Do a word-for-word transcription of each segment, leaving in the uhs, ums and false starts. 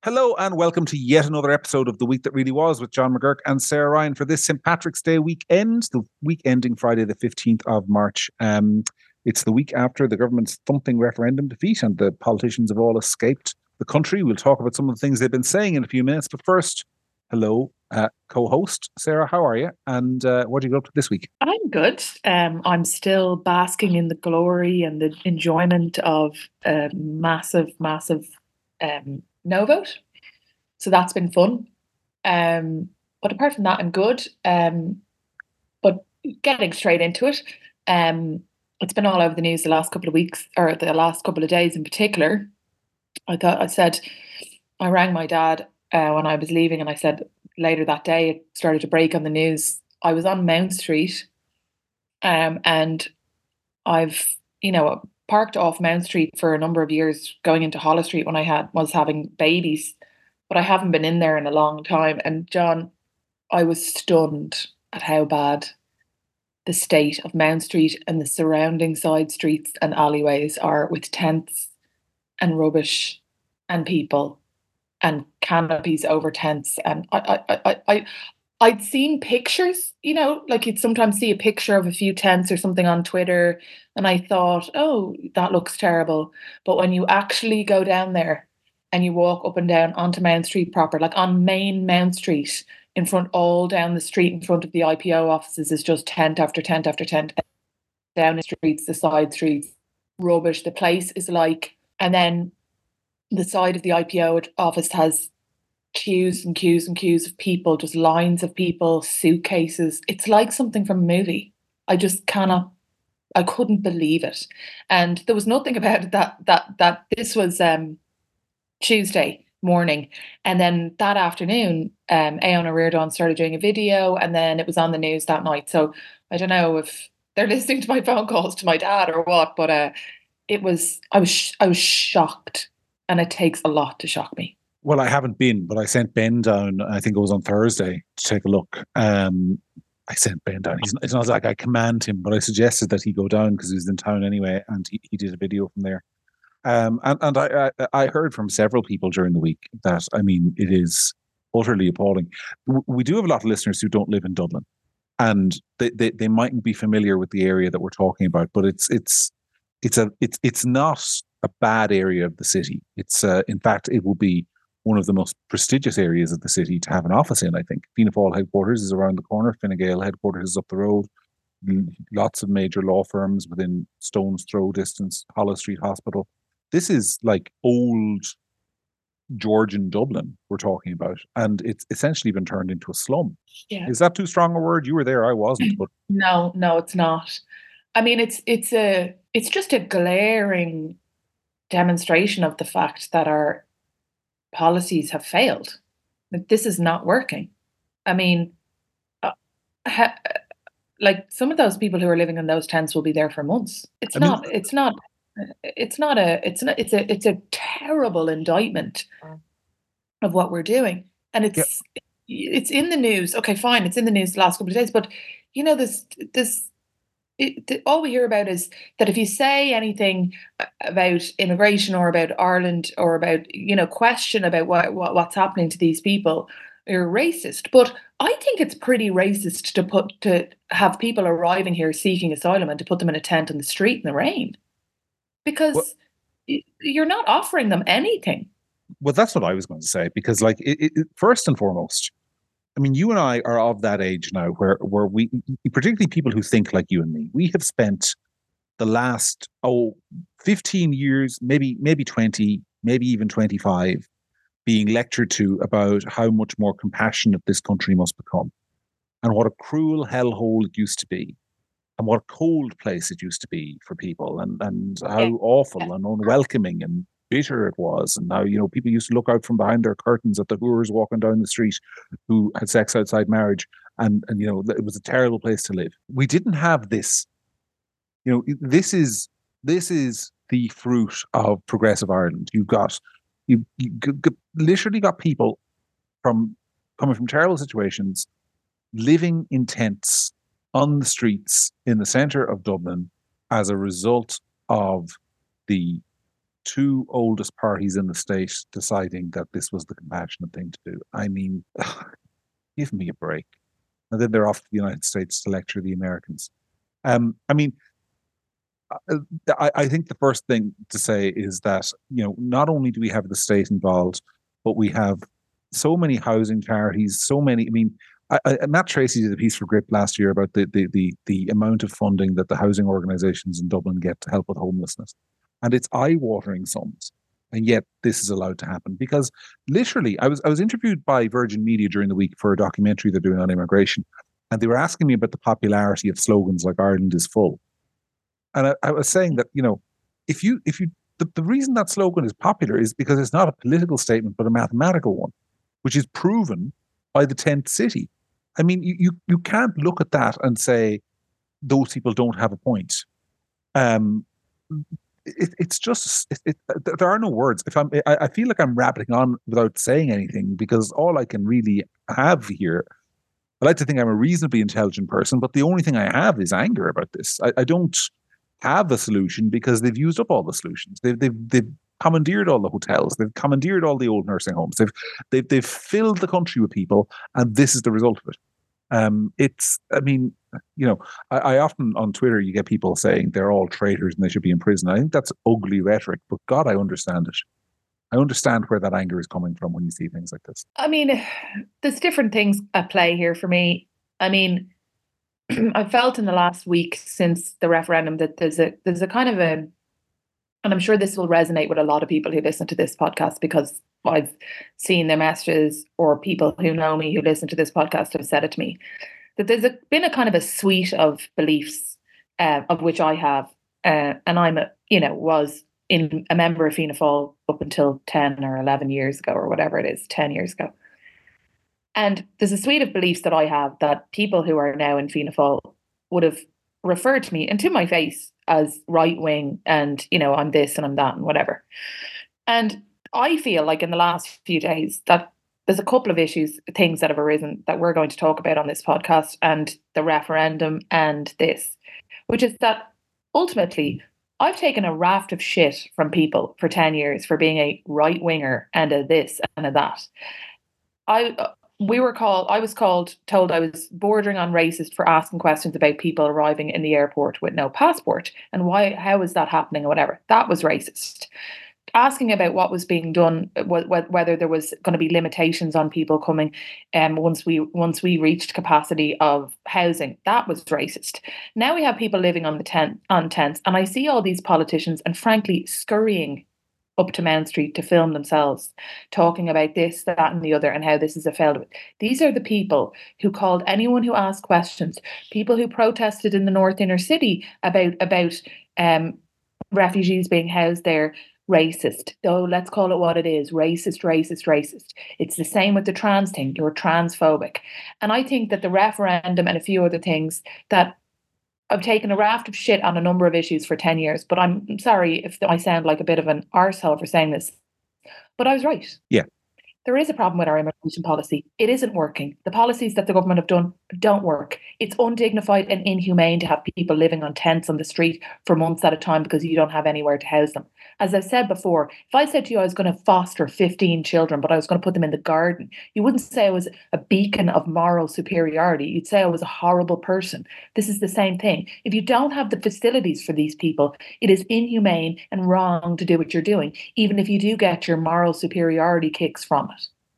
Hello and welcome to yet another episode of The Week That Really Was with John McGurk and Sarah Ryan for this Saint Patrick's Day weekend, the week ending Friday the fifteenth of March. Um, it's the week after the government's thumping referendum defeat and the politicians have all escaped the country. We'll talk about some of the things they've been saying in a few minutes, but first, hello, uh, co-host Sarah, how are you? And uh, what did you go up to this week? I'm good. Um, I'm still basking in the glory and the enjoyment of a massive, massive um, no vote. So that's been fun. Um, but apart from that, I'm good. Um, but getting straight into it, um, it's been all over the news the last couple of weeks, or the last couple of days in particular. I thought I said I rang my dad uh, when I was leaving, and I said later that day it started to break on the news. I was on Mount Street, um, and I've you know parked off Mount Street for a number of years, going into Holles Street when I had was having babies, but I haven't been in there in a long time. And John, I was stunned at how bad the state of Mount Street and the surrounding side streets and alleyways are, with tents and rubbish and people and canopies over tents. And I, I, I, I, I'd seen pictures, you know, like you'd sometimes see a picture of a few tents or something on Twitter, and I thought, oh, that looks terrible. But when you actually go down there and you walk up and down onto Mount Street proper, like on main Mount Street, in front, all down the street in front of the I P O offices is just tent after tent after tent, down the streets, the side streets, rubbish. The place is like, and then the side of the I P O office has queues and queues and queues of people, just lines of people, suitcases. It's like something from a movie. I just cannot, I couldn't believe it. And there was nothing about it that, that, that this was um, Tuesday morning. And then that afternoon, um, Aona Reardon started doing a video, and then it was on the news that night. So I don't know if they're listening to my phone calls to my dad or what, but uh, it was, I was, I was shocked, and it takes a lot to shock me. Well, I haven't been, but I sent Ben down, I think it was on Thursday, to take a look. Um, I sent Ben down. He's, it's not like I command him, but I suggested that he go down because he was in town anyway, and he, he did a video from there. Um, and and I, I I heard from several people during the week that, I mean, it is utterly appalling. We do have a lot of listeners who don't live in Dublin, and they, they, they mightn't be familiar with the area that we're talking about, but it's it's it's a it's it's not a bad area of the city. It's uh, in fact, it will be one of the most prestigious areas of the city to have an office in, I think. Fianna Fáil headquarters is around the corner. Fine Gael headquarters is up the road. Lots of major law firms within stone's throw distance. Holles Street Hospital. This is like old Georgian Dublin we're talking about, and it's essentially been turned into a slum. Yeah. Is that too strong a word? You were there, I wasn't. But no, no, it's not. I mean, it's it's a it's just a glaring demonstration of the fact that our policies have failed. That this is not working. I mean, uh, ha, like some of those people who are living in those tents will be there for months. It's I mean, not. It's not. It's not a. It's not. It's a. It's a terrible indictment of what we're doing, and yeah, it's it's in the news. Okay, fine, it's in the news the last couple of days, but you know this this. It, the, all we hear about is that if you say anything about immigration or about Ireland or about, you know, question about what, what what's happening to these people, you're racist. But I think it's pretty racist to put to have people arriving here seeking asylum and to put them in a tent in the street in the rain, well, because you're not offering them anything. well, that's what I was going to say, because, like, it, it, first and foremost, I mean, you and I are of that age now where where we, particularly people who think like you and me, we have spent the last, oh, fifteen years, maybe maybe twenty, maybe even twenty-five, being lectured to about how much more compassionate this country must become, and what a cruel hellhole it used to be, and what a cold place it used to be for people, and and how Yeah. awful and unwelcoming and bitter it was, and how, you know, people used to look out from behind their curtains at the whores walking down the street who had sex outside marriage, and and you know, it was a terrible place to live. We didn't have this. You know, this is this is the fruit of progressive Ireland. You've got you, you literally got people from coming from terrible situations, living in tents on the streets in the centre of Dublin as a result of the two oldest parties in the state deciding that this was the compassionate thing to do. I mean, give me a break. And then they're off to the United States to lecture the Americans. Um, I mean, I, I think the first thing to say is that, you know, not only do we have the state involved, but we have so many housing charities, so many. I mean, I, I, Matt Tracy did a piece for Grip last year about the, the the the amount of funding that the housing organisations in Dublin get to help with homelessness, and it's eye-watering sums. And yet, this is allowed to happen because, literally, I was I was interviewed by Virgin Media during the week for a documentary they're doing on immigration, and they were asking me about the popularity of slogans like "Ireland is full," and I, I was saying that, you know, if you if you the, the reason that slogan is popular is because it's not a political statement but a mathematical one, which is proven by the tenth city. I mean, you, you, you can't look at that and say those people don't have a point. Um, it, it's just, it, it, there are no words. If I'm, I, I feel like I'm rambling on without saying anything because all I can really have here, I like to think I'm a reasonably intelligent person, but the only thing I have is anger about this. I, I don't have a solution because they've used up all the solutions. They've, they've, they've commandeered all the hotels. They've commandeered all the old nursing homes. They've, they've, they've filled the country with people, and this is the result of it. Um, it's, I mean, you know, I, I often on Twitter, you get people saying they're all traitors and they should be in prison. I think that's ugly rhetoric, but God, I understand it. I understand where that anger is coming from when you see things like this. I mean, there's different things at play here for me. I mean, I felt in the last week since the referendum that there's a there's a kind of a, and I'm sure this will resonate with a lot of people who listen to this podcast because I've seen their messages, or people who know me who listen to this podcast have said it to me, that there's a, been a kind of a suite of beliefs, uh, of which I have, uh, and I'm a, you know, was in a member of Fianna Fáil up until ten or eleven years ago, or whatever it is, ten years ago. And there's a suite of beliefs that I have that people who are now in Fianna Fáil would have referred to me and to my face as right wing, and, you know, I'm this and I'm that and whatever. And I feel like in the last few days that there's a couple of issues, things that have arisen that we're going to talk about on this podcast, and the referendum and this, which is that ultimately I've taken a raft of shit from people for ten years for being a right winger and a this and a that. I we were called, I was called, told I was bordering on racist for asking questions about people arriving in the airport with no passport and why, how is that happening or whatever. That was racist. Asking about what was being done, whether there was going to be limitations on people coming, um, once we once we reached capacity of housing, that was racist. Now we have people living on the tent on tents, and I see all these politicians, and frankly, scurrying up to Mount Street to film themselves, talking about this, that, and the other, and how this is a failed. These are the people who called anyone who asked questions, people who protested in the North Inner City about about um, refugees being housed there. Racist. Though, let's call it what it is. Racist, racist, racist. It's the same with the trans thing. You're transphobic. And I think that the referendum and a few other things that I've taken a raft of shit on a number of issues for ten years, but I'm sorry if I sound like a bit of an arsehole for saying this, but I was right. Yeah. There is a problem with our immigration policy. It isn't working. The policies that the government have done don't work. It's undignified and inhumane to have people living on tents on the street for months at a time because you don't have anywhere to house them. As I've said before, if I said to you I was going to foster fifteen children, but I was going to put them in the garden, you wouldn't say I was a beacon of moral superiority. You'd say I was a horrible person. This is the same thing. If you don't have the facilities for these people, it is inhumane and wrong to do what you're doing, even if you do get your moral superiority kicks from it.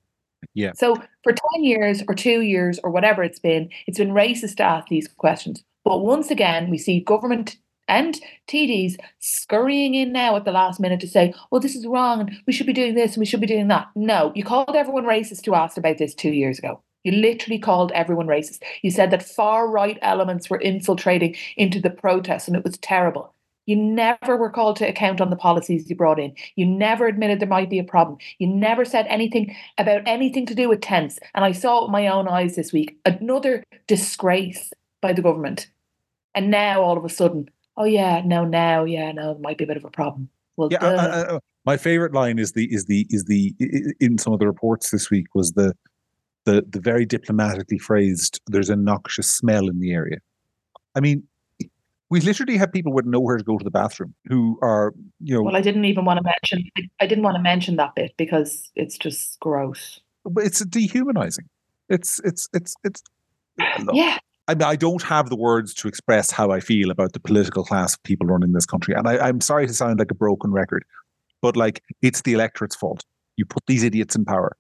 Yeah. So for ten years or two years or whatever it's been, it's been racist to ask these questions. But once again, we see government and T Ds scurrying in now at the last minute to say, well, this is wrong and we should be doing this and we should be doing that. No, you called everyone racist who asked about this two years ago. You literally called everyone racist. You said that far right elements were infiltrating into the protests and it was terrible. You never were called to account on the policies you brought in. You never admitted there might be a problem. You never said anything about anything to do with tents. And I saw it with my own eyes this week. Another disgrace by the government. And now all of a sudden, oh yeah, no, now, yeah, no, it might be a bit of a problem. Well, yeah, I, I, I, my favorite line is the is the is the in some of the reports this week was the the the very diplomatically phrased, "There's a noxious smell in the area." I mean, We literally have people with nowhere to go to the bathroom who are, you know. Well, I didn't even want to mention. I didn't want to mention that bit because it's just gross. It's dehumanizing. It's it's it's it's. Look, yeah. I mean, I don't have the words to express how I feel about the political class of people running this country, and I, I'm sorry to sound like a broken record, but like it's the electorate's fault. You put these idiots in power.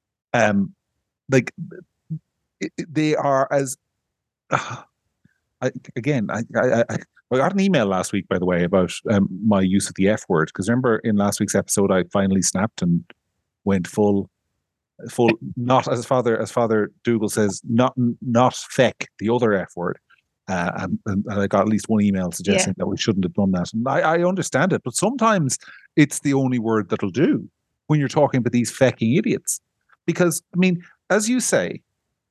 Um, like it, they are as. Uh, I, again, I, I I I got an email last week, by the way, about um, my use of the F word. Because remember, in last week's episode, I finally snapped and went full, full. Not as father as Father Dougal says, not not feck, the other F word. Uh, and, and I got at least one email suggesting yeah. that we shouldn't have done that. And I, I understand it, but sometimes it's the only word that'll do when you're talking about these fecking idiots. Because I mean, as you say,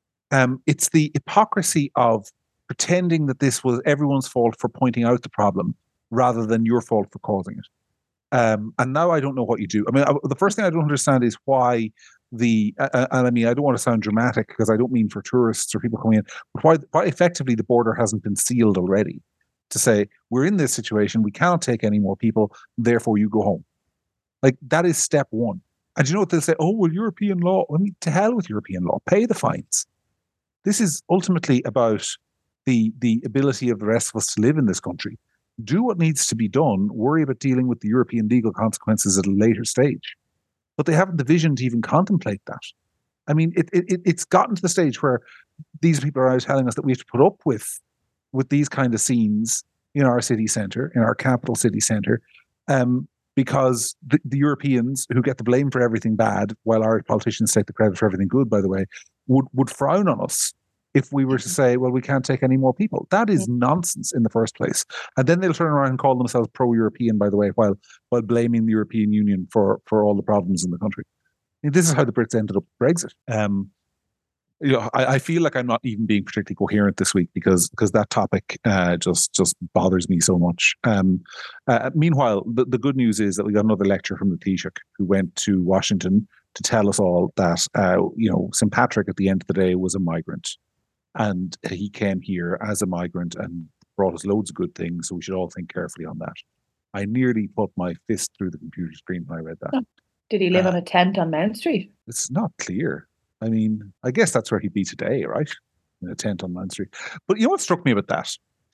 um, it's the hypocrisy of pretending that this was everyone's fault for pointing out the problem rather than your fault for causing it. Um, and now I don't know what you do. I mean, I, the first thing I don't understand is why the, uh, and I mean, I don't want to sound dramatic because I don't mean for tourists or people coming in, but why, why effectively the border hasn't been sealed already to say, we're in this situation, we cannot take any more people, therefore you go home. Like, that is step one. And you know what they'll say? Oh, well, European law. I mean, to hell with European law. Pay the fines. This is ultimately about the the ability of the rest of us to live in this country. Do what needs to be done. Worry about dealing with the European legal consequences at a later stage. But they haven't the vision to even contemplate that. I mean, it, it it's gotten to the stage where these people are now telling us that we have to put up with with these kind of scenes in our city centre, in our capital city centre, um, because the, the Europeans, who get the blame for everything bad, while our politicians take the credit for everything good, by the way, would, would frown on us if we were to say, well, we can't take any more people. That is nonsense in the first place. And then they'll turn around and call themselves pro-European, by the way, while while blaming the European Union for, for all the problems in the country. And this is how the Brits ended up with Brexit. Um, you know, I, I feel like I'm not even being particularly coherent this week because because that topic uh, just just bothers me so much. Um, uh, meanwhile, the, the good news is that we got another lecture from the Taoiseach who went to Washington to tell us all that uh, you know, Saint Patrick at the end of the day was a migrant. And he came here as a migrant and brought us loads of good things. So we should all think carefully on that. I nearly put my fist through the computer screen when I read that. Did he live uh, on a tent on Mount Street? It's not clear. I mean, I guess that's where he'd be today, right? In a tent on Mount Street. But you know what struck me about that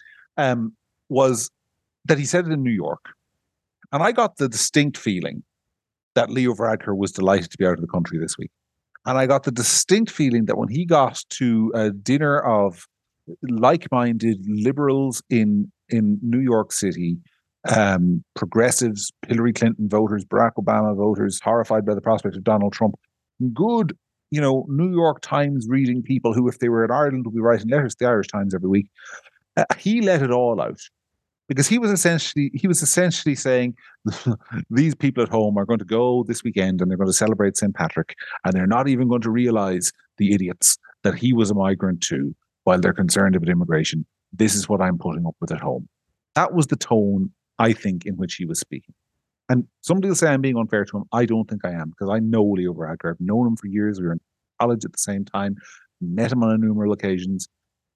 um, was that he said it in New York. And I got the distinct feeling that Leo Varadkar was delighted to be out of the country this week. And I got the distinct feeling that when he got to a dinner of like-minded liberals in, in New York City, um, progressives, Hillary Clinton voters, Barack Obama voters, horrified by the prospect of Donald Trump, good, you know, New York Times reading people who, if they were in Ireland, would be writing letters to the Irish Times every week. Uh, he let it all out. Because he was essentially he was essentially saying these people at home are going to go this weekend and they're going to celebrate Saint Patrick and they're not even going to realize, the idiots, that he was a migrant too, while they're concerned about immigration. This is what I'm putting up with at home. That was the tone, I think, in which he was speaking. And somebody will say I'm being unfair to him. I don't think I am, because I know Leo Varadkar. I've known him for years. We were in college at the same time, met him on numerous occasions.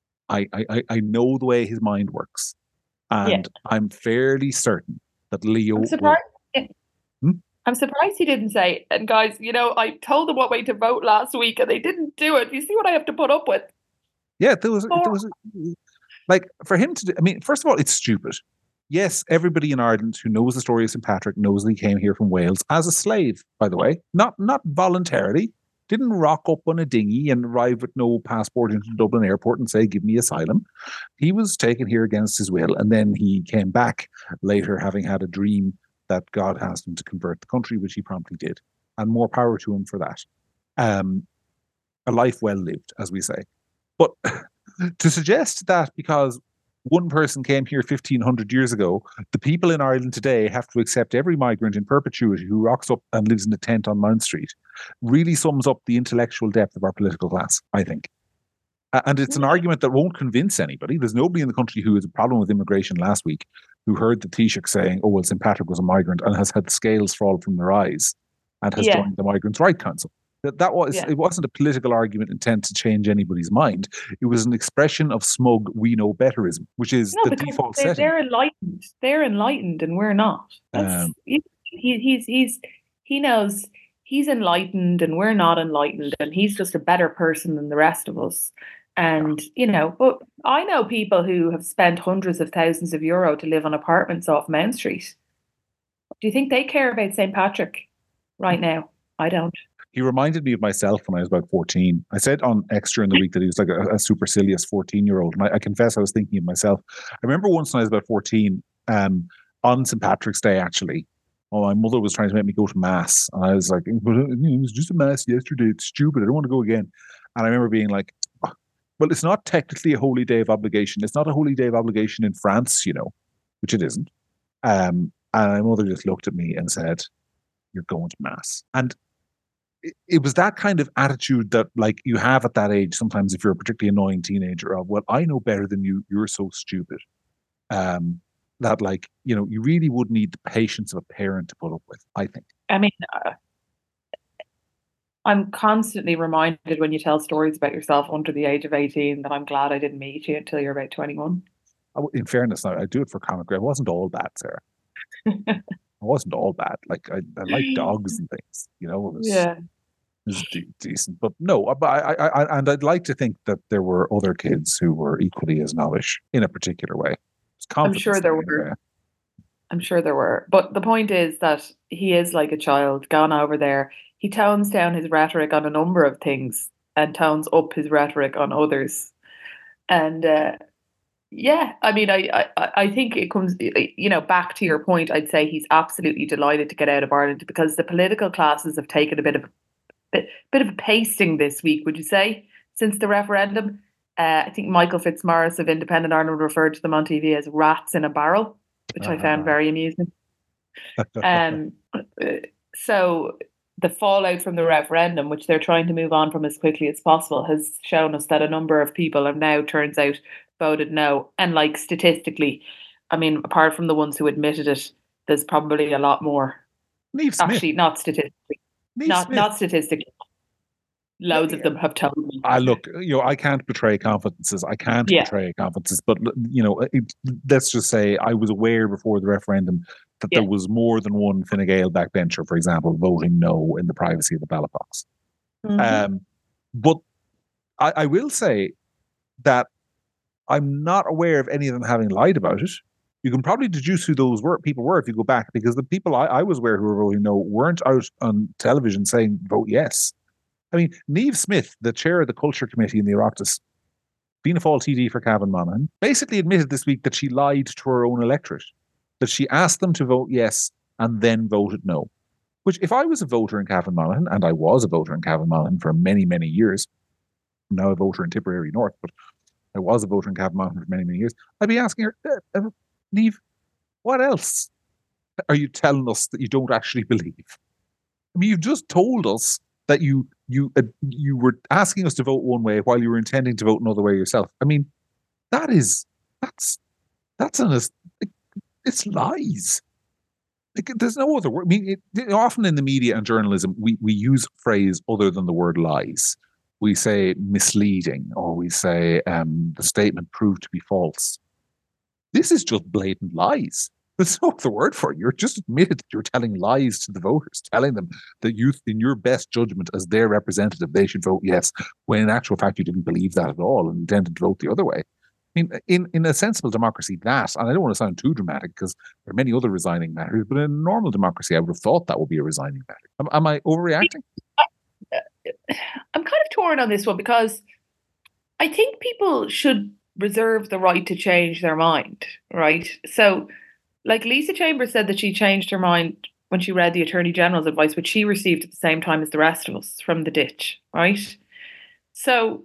I I, I know the way his mind works. And yeah. I'm fairly certain that Leo. I'm surprised. Will... Hmm? I'm surprised he didn't say. And guys, you know, I told them what way to vote last week, and they didn't do it. You see what I have to put up with? Yeah, there was. There was like for him to. Do, I mean, first of all, it's stupid. Yes, everybody in Ireland who knows the story of Saint Patrick knows that he came here from Wales as a slave. By the way, not not voluntarily. Didn't rock up on a dinghy and arrive with no passport into Dublin airport and say, give me asylum. He was taken here against his will. And then he came back later, having had a dream that God asked him to convert the country, which he promptly did. And more power to him for that. Um, a life well lived, as we say. But to suggest that because one person came here fifteen hundred years ago, the people in Ireland today have to accept every migrant in perpetuity who rocks up and lives in a tent on Mount Street, really sums up the intellectual depth of our political class, I think. Uh, and it's an argument that won't convince anybody. There's nobody in the country who has a problem with immigration last week who heard the Taoiseach saying, oh, well, Saint Patrick was a migrant and has had the scales fall from their eyes and has yeah. joined the Migrants' Rights Council. That that was Yeah. it wasn't a political argument intent to change anybody's mind. It was an expression of smug we know betterism, which is No, the because default they're, setting. they're enlightened. They're enlightened, and we're not. That's Um, he, he, he's he's he knows he's enlightened, and we're not enlightened, and he's just a better person than the rest of us. And you know, but I know people who have spent hundreds of thousands of euro to live on apartments off Mount Street. Do you think they care about Saint Patrick right now? I don't. he reminded me of myself when I was about fourteen. I said on Extra in the week that he was like a, a supercilious fourteen year old. And I, I confess I was thinking of myself. I remember once when I was about fourteen, um, on Saint Patrick's Day, actually, oh, my mother was trying to make me go to mass. And I was like, it was just a mass yesterday. It's stupid. I don't want to go again. And I remember being like, oh, well, it's not technically a holy day of obligation. It's not a holy day of obligation in France, you know, which it isn't. Um, and my mother just looked at me and said, you're going to mass. And it, it was that kind of attitude that like you have at that age sometimes if you're a particularly annoying teenager of, well, I know better than you, you're so stupid. Um, that like, you know, you really would need the patience of a parent to put up with, I think. I mean, uh, I'm constantly reminded when you tell stories about yourself under the age of eighteen that I'm glad I didn't meet you until you're about twenty-one. In fairness, I, I do it for comic relief. It wasn't all bad, Sarah. It wasn't all bad. Like I, I like dogs and things, you know. It was, Yeah. it was de- decent, but no. But I, I, I, and I'd like to think that there were other kids who were equally as knowledge in a particular way. I'm sure there were. I'm sure there were. But the point is that he is like a child gone over there. He tones down his rhetoric on a number of things and tones up his rhetoric on others. And uh, yeah, I mean, I, I, I think it comes, you know, back to your point. I'd say he's absolutely delighted to get out of Ireland because the political classes have taken a bit of a bit, bit of a pasting this week. Would you say since the referendum? Uh, I think Michael Fitzmaurice of Independent Ireland referred to them on T V as rats in a barrel, which uh-huh. I found very amusing. um, so the fallout from the referendum, which they're trying to move on from as quickly as possible, has shown us that a number of people have now, turns out, voted no. And like statistically, I mean, apart from the ones who admitted it, there's probably a lot more. Niamh Smith. Actually, not statistically. Niamh not Smith. not statistically. Loads yeah. of them have told me. I look, you know, I can't betray confidences. I can't yeah. betray confidences. But you know, it, let's just say I was aware before the referendum that yeah. there was more than one Fine Gael backbencher, for example, voting no in the privacy of the ballot box. Mm-hmm. Um, but I, I will say that I'm not aware of any of them having lied about it. You can probably deduce who those were, people were if you go back, because the people I, I was aware who were voting no weren't out on television saying vote yes. I mean, Niamh Smith, the chair of the Culture Committee in the Oireachtas, Fianna Fáil T D for Cavan Monaghan, basically admitted this week that she lied to her own electorate, that she asked them to vote yes and then voted no. Which, if I was a voter in Cavan Monaghan, and I was a voter in Cavan Monaghan for many, many years, I'm now a voter in Tipperary North, but I was a voter in Cavan Monaghan for many, many years, I'd be asking her, uh, uh, Niamh, what else are you telling us that you don't actually believe? I mean, you've just told us that you you uh, you were asking us to vote one way while you were intending to vote another way yourself. I mean, that is that's that's an it's lies. Like, there's no other word. I mean, it, often in the media and journalism, we we use a phrase other than the word lies. We say misleading, or we say um, the statement proved to be false. This is just blatant lies. There's no other word for it. You're just admitted that you're telling lies to the voters, telling them that you, in your best judgment as their representative, they should vote yes, when in actual fact you didn't believe that at all and intended to vote the other way. I mean, in, in a sensible democracy, that, and I don't want to sound too dramatic because there are many other resigning matters, but in a normal democracy, I would have thought that would be a resigning matter. Am, am I overreacting? I'm kind of torn on this one because I think people should reserve the right to change their mind, right? So, like Lisa Chambers said that she changed her mind when she read the Attorney General's advice, which she received at the same time as the rest of us from the ditch, right? So,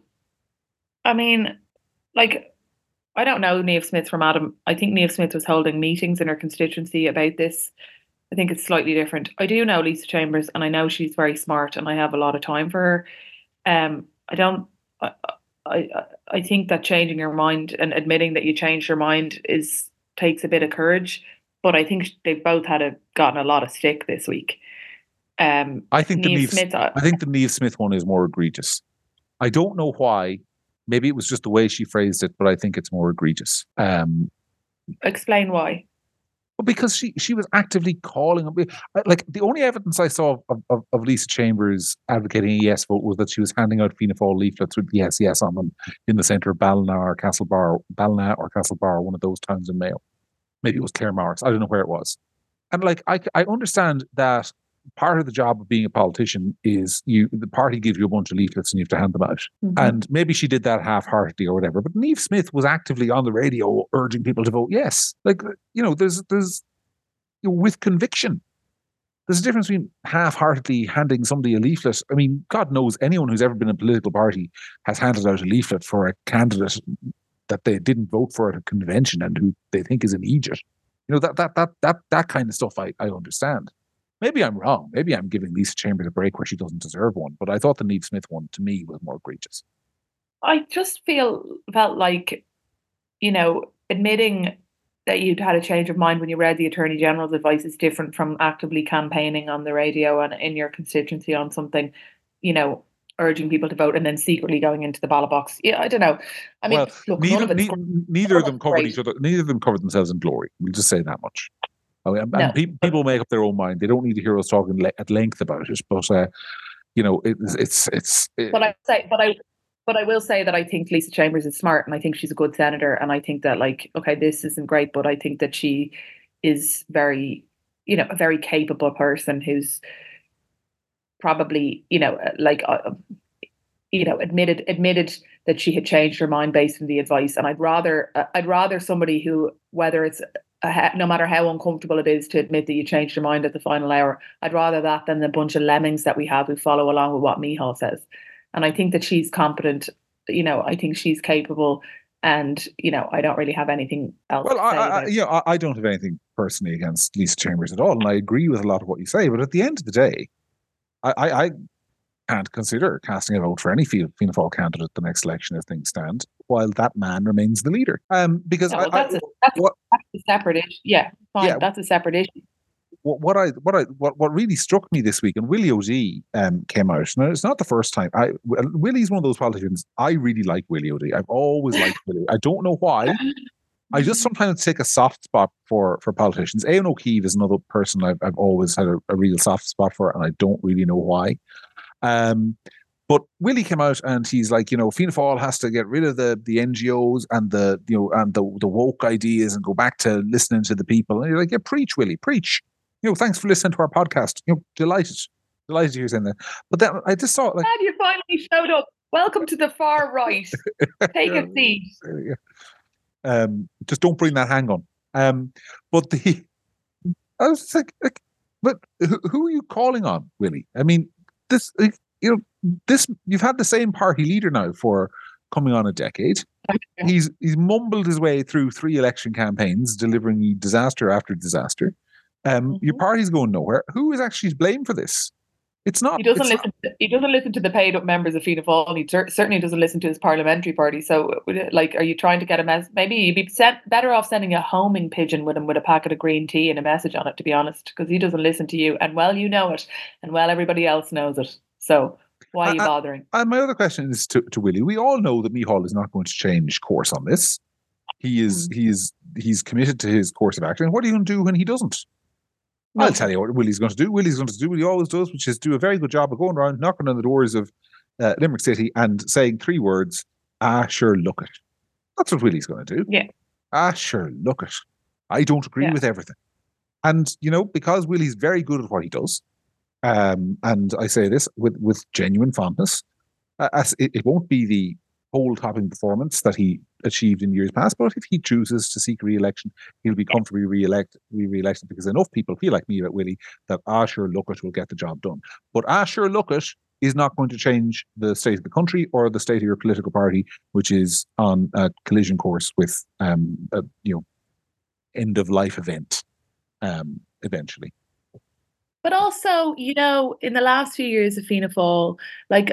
I mean, like, I don't know Niamh Smith from Adam. I think Niamh Smith was holding meetings in her constituency about this. I think it's slightly different. I do know Lisa Chambers, and I know she's very smart, and I have a lot of time for her. Um, I don't. I, I I think that changing your mind and admitting that you changed your mind is takes a bit of courage. But I think they've both had a gotten a lot of stick this week. Um, I think the Niamh Niamh, Smith. I think the Niamh Smith one is more egregious. I don't know why. Maybe it was just the way she phrased it, but I think it's more egregious. Um, Explain why. Well, because she she was actively calling up. Like the only evidence I saw of, of, of Lisa Chambers advocating a yes vote was that she was handing out Fianna Fáil leaflets with yes, yes on them in the centre of Ballina or Castlebar, Ballina or Castlebar, one of those towns in Mayo. Maybe it was Claremorris. I don't know where it was. And like I, I understand that part of the job of being a politician is you the party gives you a bunch of leaflets and you have to hand them out. Mm-hmm. And maybe she did that half-heartedly or whatever. But Niamh Smith was actively on the radio urging people to vote yes. Like, you know, there's there's you know, with conviction. There's a difference between half-heartedly handing somebody a leaflet. I mean, God knows anyone who's ever been in a political party has handed out a leaflet for a candidate that they didn't vote for at a convention and who they think is an idiot. You know, that that that that that kind of stuff I, I understand. Maybe I'm wrong. Maybe I'm giving Lisa Chambers a break where she doesn't deserve one. But I thought the Niamh Smith one, to me, was more egregious. I just feel felt like, you know, admitting that you'd had a change of mind when you read the Attorney General's advice is different from actively campaigning on the radio and in your constituency on something, you know, urging people to vote and then secretly going into the ballot box. Yeah, I don't know. I mean, well, look, neither, none of, ne- neither of them covered great. each other. Neither of them covered themselves in glory. We'll just say that much. I mean, no. And pe- people make up their own mind. They don't need to hear us talking le- at length about it. But uh, you know, it, it's it's. It, but I say, but I, but I will say that I think Lisa Chambers is smart, and I think she's a good senator, and I think that, like, okay, this isn't great, but I think that she is very, you know, a very capable person who's probably, you know, like, uh, you know, admitted admitted that she had changed her mind based on the advice, and I'd rather uh, I'd rather somebody who, whether it's no matter how uncomfortable it is to admit that you changed your mind at the final hour, I'd rather that than the bunch of lemmings that we have who follow along with what Micheál says. And I think that she's competent. You know, I think she's capable, and you know, I don't really have anything else. Well, to say I, about I, yeah, I, I don't have anything personally against Lisa Chambers at all, and I agree with a lot of what you say. But at the end of the day, I, I, I can't consider casting a vote for any Fianna Fáil candidate the next election as things stand, while that man remains the leader. Um, because no, well, I, that's, I, a, that's, what, that's a separate issue. Yeah, fine, yeah, that's a separate issue. What, what I what I what, what really struck me this week, and Willie O'Dea um, came out. Now it's not the first time. I Willie's one of those politicians. I really like Willie O'Dea. I've always liked Willie. I don't know why. I just sometimes take a soft spot for for politicians. Eamon O'Keefe is another person I've I've always had a, a real soft spot for, and I don't really know why. Um, but Willie came out and he's like, you know, Fianna Fáil has to get rid of the the N G Os and the you know and the the woke ideas and go back to listening to the people. And you're like, yeah, preach, Willie, preach. You know, thanks for listening to our podcast. You know, delighted, delighted to hear you saying that. But then I just thought, like, glad you finally showed up. Welcome to the far right. Take a seat. Um, just don't bring that hang on. Um, but the, I was like, like but who, who are you calling on, Willie? I mean, this, like, you know, this you've had the same party leader now for coming on a decade. He's he's mumbled his way through three election campaigns, delivering disaster after disaster. Um, mm-hmm. Your party's going nowhere. Who is actually to blame for this? It's not. He doesn't it's listen. Not, to, he doesn't listen to the paid up members of Fianna Fáil. He ter- certainly doesn't listen to his parliamentary party. So, like, are you trying to get a mess? Maybe you'd be sent, better off sending a homing pigeon with him with a packet of green tea and a message on it. To be honest, because he doesn't listen to you, and well, you know it, and well, everybody else knows it. So, why are you bothering? And my other question is to, to Willie. We all know that Micheál is not going to change course on this. He is. Mm. He is. He's committed to his course of action. What are you going to do when he doesn't? I'll tell you what Willie's going to do. Willie's going to do what he always does, which is do a very good job of going around, knocking on the doors of uh, Limerick City and saying three words, ah, sure, look it. That's what Willie's going to do. Yeah. Ah, sure, look it. I don't agree yeah. with everything. And, you know, because Willie's very good at what he does, um, and I say this with, with genuine fondness, uh, as it, it won't be the pole-topping performance that he achieved in years past, but if he chooses to seek re-election, he'll be comfortably re-elect, re-elected because enough people feel like me about Willie that ah, sure, look it will get the job done. But ah, sure, look it is not going to change the state of the country or the state of your political party, which is on a collision course with um, a you know end of life event um, eventually. But also, you know, in the last few years of Fianna Fáil, like. Uh,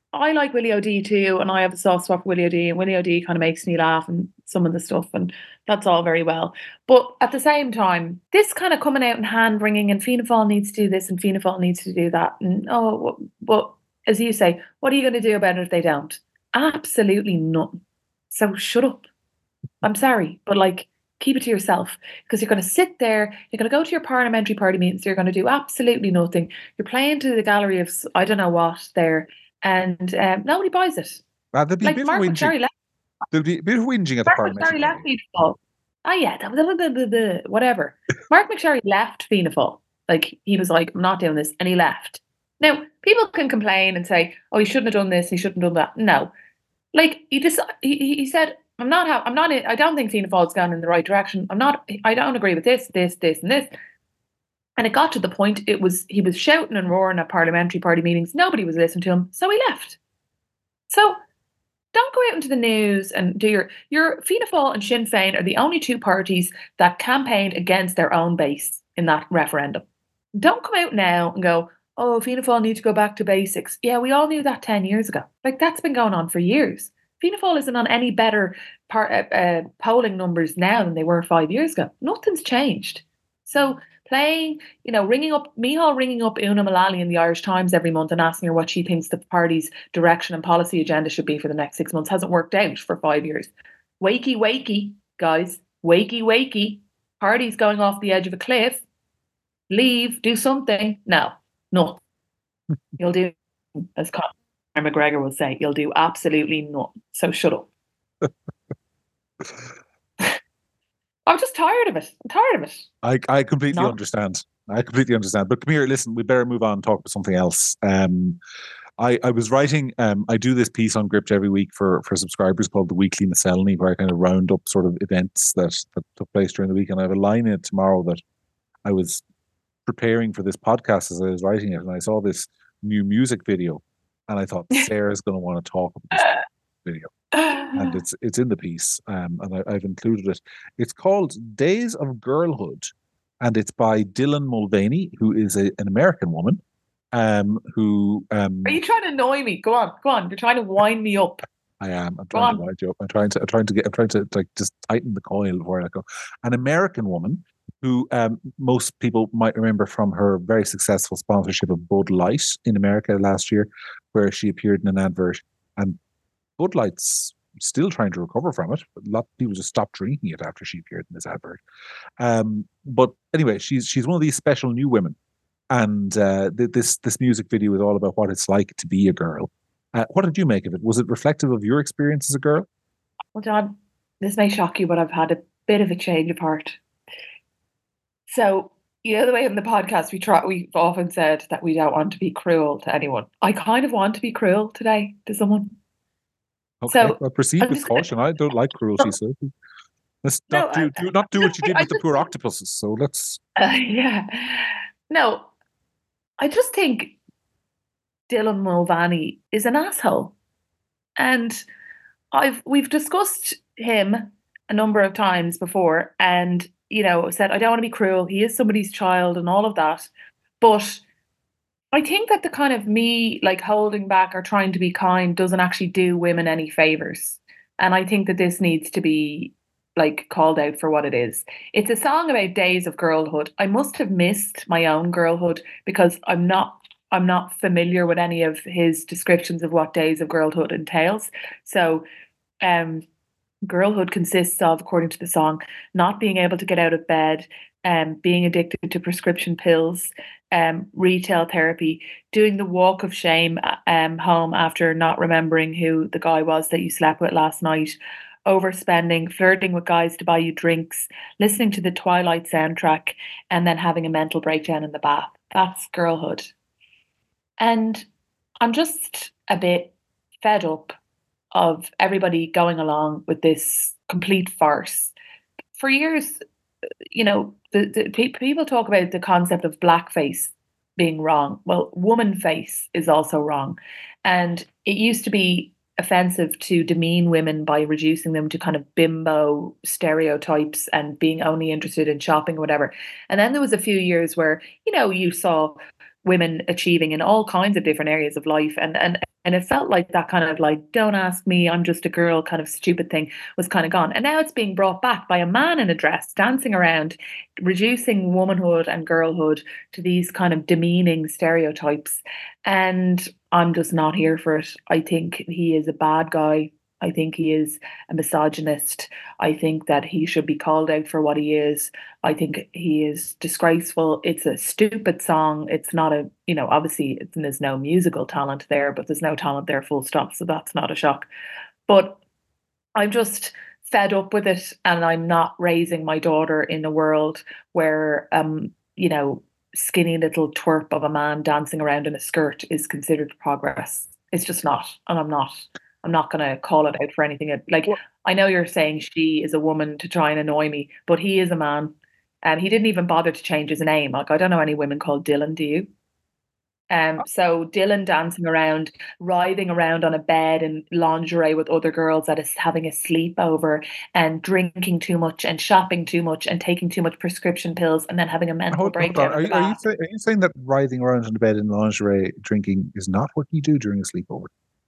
I like Willie O'D too, and I have a soft spot for Willie O'D, and Willie O'D kind of makes me laugh and some of the stuff, and that's all very well. But at the same time, this kind of coming out and hand wringing, and Fianna Fáil needs to do this, and Fianna Fáil needs to do that, and oh, but as you say, what are you going to do about it if they don't? Absolutely nothing. So shut up. I'm sorry, but like, keep it to yourself, because you're going to sit there, you're going to go to your parliamentary party meetings, you're going to do absolutely nothing. You're playing to the gallery of I don't know what there, and um, nobody buys it. Uh, there'd be like a bit Mark of whinging. left. There'd be a bit of whinging at the Mark parliamentary McSherry left party. Fianna Fáil. Oh yeah, the, the, the, the, whatever. Mark McSherry left Fianna Fáil. Like he was like, I'm not doing this, and he left. Now people can complain and say, oh, he shouldn't have done this, he shouldn't have done that. No, like he just he, he said, I'm not ha- I'm not I don't think Fianna Fáil's gone in the right direction. I'm not I don't agree with this, this, this, and this. And it got to the point it was he was shouting and roaring at parliamentary party meetings. Nobody was listening to him, so he left. So don't go out into the news and do your your Fianna Fáil and Sinn Féin are the only two parties that campaigned against their own base in that referendum. Don't come out now and go, oh, Fianna Fáil need to go back to basics. Yeah, we all knew that ten years ago. Like that's been going on for years. Fianna Fáil isn't on any better par- uh, uh, polling numbers now than they were five years ago. Nothing's changed. So playing, you know, ringing up, Micheál ringing up Una Mullally in the Irish Times every month and asking her what she thinks the party's direction and policy agenda should be for the next six months hasn't worked out for five years. Wakey, wakey, guys. Wakey, wakey. Party's going off the edge of a cliff. Leave, do something. No, no. You'll do, as Conor McGregor will say, you'll do absolutely nothing. So shut up. I'm just tired of it. I'm tired of it. I, I completely Not- understand. I completely understand. But come here, listen, we better move on and talk about something else. Um, I, I was writing, um, I do this piece on Gript every week for, for subscribers called the Weekly Miscellany, where I kind of round up sort of events that, that took place during the week. And I have a line in it tomorrow that I was preparing for this podcast as I was writing it. And I saw this new music video and I thought Sarah's going to want to talk about this video. And it's it's in the piece, um, and I, I've included it. It's called Days of Girlhood, and it's by Dylan Mulvaney, who is a, an American woman. Um, who um, Are you trying to annoy me? Go on, go on. You're trying to wind me up. I am. I'm Go trying on. to wind you up. I'm trying to. I'm trying to get. I'm trying to like just tighten the coil before I let go. An American woman who um, most people might remember from her very successful sponsorship of Bud Light in America last year, where she appeared in an advert, and Bud Light's still trying to recover from it. A lot of people just stopped drinking it after she appeared in this advert. Um, but anyway, she's she's one of these special new women, and uh, th- this this music video is all about what it's like to be a girl. Uh, what did you make of it? Was it reflective of your experience as a girl? Well, John, this may shock you, but I've had a bit of a change of heart. So, you know, the way in the podcast we try, we've often said that we don't want to be cruel to anyone. I kind of want to be cruel today to someone. Okay, So, well, proceed I'm with just gonna- caution. I don't like cruelty, so let's No, not do, I- do not do what you did I with the just poor think- octopuses. So let's. Uh, yeah. No, I just think Dylan Mulvaney is an asshole. And I've we've discussed him a number of times before and, you know, said, I don't want to be cruel. He is somebody's child and all of that. But I think that the kind of me like holding back or trying to be kind doesn't actually do women any favors. And I think that this needs to be like called out for what it is. It's a song about days of girlhood. I must have missed my own girlhood because I'm not I'm not familiar with any of his descriptions of what days of girlhood entails. So um girlhood consists of, according to the song, not being able to get out of bed, um, being addicted to prescription pills, um, retail therapy, doing the walk of shame um, home after not remembering who the guy was that you slept with last night, overspending, flirting with guys to buy you drinks, listening to the Twilight soundtrack, and then having a mental breakdown in the bath. That's girlhood. And I'm just a bit fed up of everybody going along with this complete farce. For years, you know, the, the pe- people talk about the concept of blackface being wrong. Well, woman face is also wrong. And it used to be offensive to demean women by reducing them to kind of bimbo stereotypes and being only interested in shopping or whatever. And then there was a few years where, you know, you saw women achieving in all kinds of different areas of life. And and and it felt like that kind of like, don't ask me, I'm just a girl kind of stupid thing was kind of gone. And now it's being brought back by a man in a dress, dancing around, reducing womanhood and girlhood to these kind of demeaning stereotypes. And I'm just not here for it. I think he is a bad guy. I think he is a misogynist. I think that he should be called out for what he is. I think he is disgraceful. It's a stupid song. It's not a, you know, obviously it's, there's no musical talent there, but there's no talent there, full stop. So that's not a shock. But I'm just fed up with it, and I'm not raising my daughter in a world where, um, you know, skinny little twerp of a man dancing around in a skirt is considered progress. It's just not, and I'm not. I'm not going to call it out for anything. Like, Well, I know you're saying she is a woman to try and annoy me, but he is a man, and he didn't even bother to change his name. Like, I don't know any women called Dylan. Do you? Um, so Dylan dancing around, writhing around on a bed in lingerie with other girls that is having a sleepover and drinking too much and shopping too much and taking too much prescription pills and then having a mental hold, hold on. breakdown Are in the you, are you bath. say, are you saying that writhing around in the bed in lingerie drinking is not what you do during a sleepover?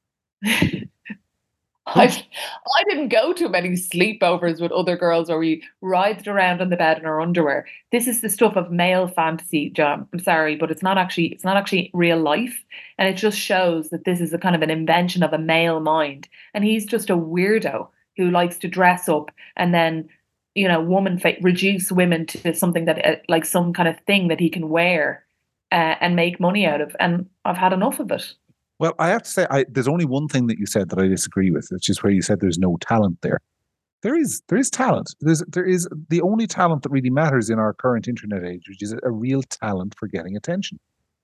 I I didn't go to many sleepovers with other girls where we writhed around on the bed in our underwear. This is the stuff of male fantasy, John. I'm sorry, but it's not actually it's not actually real life, and it just shows that this is a kind of an invention of a male mind. And he's just a weirdo who likes to dress up and then, you know, woman fa- reduce women to something that uh, like some kind of thing that he can wear uh, and make money out of. And I've had enough of it. Well, I have to say, I, there's only one thing that you said that I disagree with, which is where you said there's no talent there. There is, there is talent. There's, there is the only talent that really matters in our current internet age, which is a real talent for getting attention.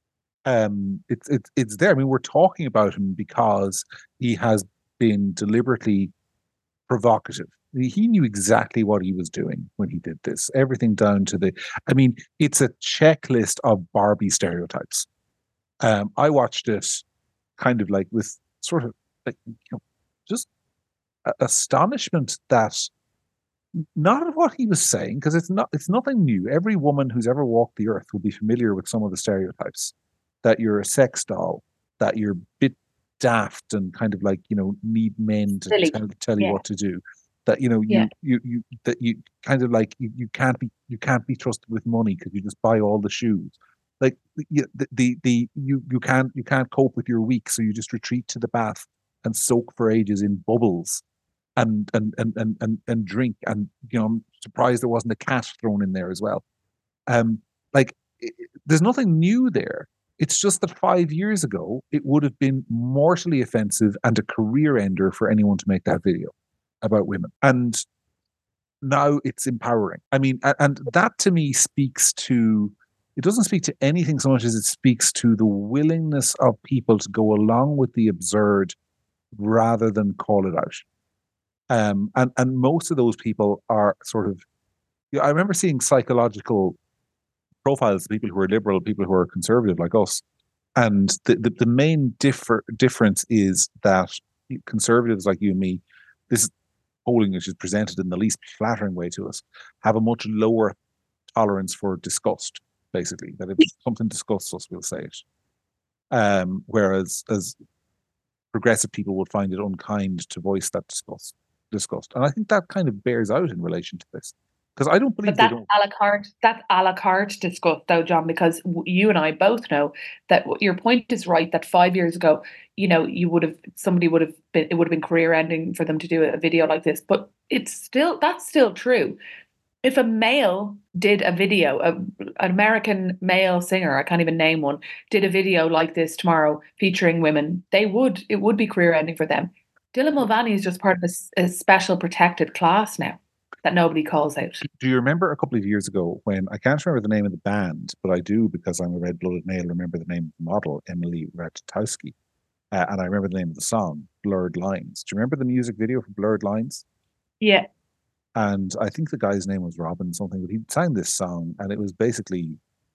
Um, it's, it's, it's there. I mean, we're talking about him because he has been deliberately provocative. He knew exactly what he was doing when he did this. Everything down to the, I mean, it's a checklist of Barbie stereotypes. Um, I watched it kind of like with sort of like, you know, just astonishment that not at what he was saying, because it's not it's nothing new. Every woman who's ever walked the earth will be familiar with some of the stereotypes that you're a sex doll, that you're a bit daft and kind of like, you know, need men to Silly. tell tell you Yeah. what to do. That, you know, Yeah. you you you that you kind of like you, you can't be you can't be trusted with money because you just buy all the shoes. Like you, the, the the you you can't you can't cope with your week, so you just retreat to the bath and soak for ages in bubbles and and and and and, and drink. And, you know, I'm surprised there wasn't a cat thrown in there as well. Um, like it, there's nothing new there. It's just that five years ago it would have been mortally offensive and a career ender for anyone to make that video about women. And now it's empowering. I mean, and that to me speaks to, it doesn't speak to anything so much as it speaks to the willingness of people to go along with the absurd rather than call it out. Um, and and most of those people are sort of, you know, I remember seeing psychological profiles of people who are liberal, people who are conservative like us, and the the, the main differ, difference is that conservatives like you and me, this polling which is presented in the least flattering way to us, have a much lower tolerance for disgust. Basically, that if something disgusts us, we'll say it. Um, whereas as progressive people would find it unkind to voice that disgust. Disgust, and I think that kind of bears out in relation to this, because I don't believe But they that's don't. a la carte. That's a la carte discussed, though, John, because w- you and I both know that w- your point is right. That five years ago, you know, you would have somebody would have been it would have been career ending for them to do a video like this. But it's still that's still true. If a male did a video, a, an American male singer, I can't even name one, did a video like this tomorrow featuring women, they would it would be career ending for them. Dylan Mulvaney is just part of a, s- a special protected class now that nobody calls out. Do you remember a couple of years ago when, I can't remember the name of the band, but I do, because I'm a red-blooded male, remember the name of the model, Emily Ratajkowski, uh, and I remember the name of the song, Blurred Lines. Do you remember the music video for Blurred Lines? Yeah. And I think the guy's name was Robin something, but he sang this song, and it was basically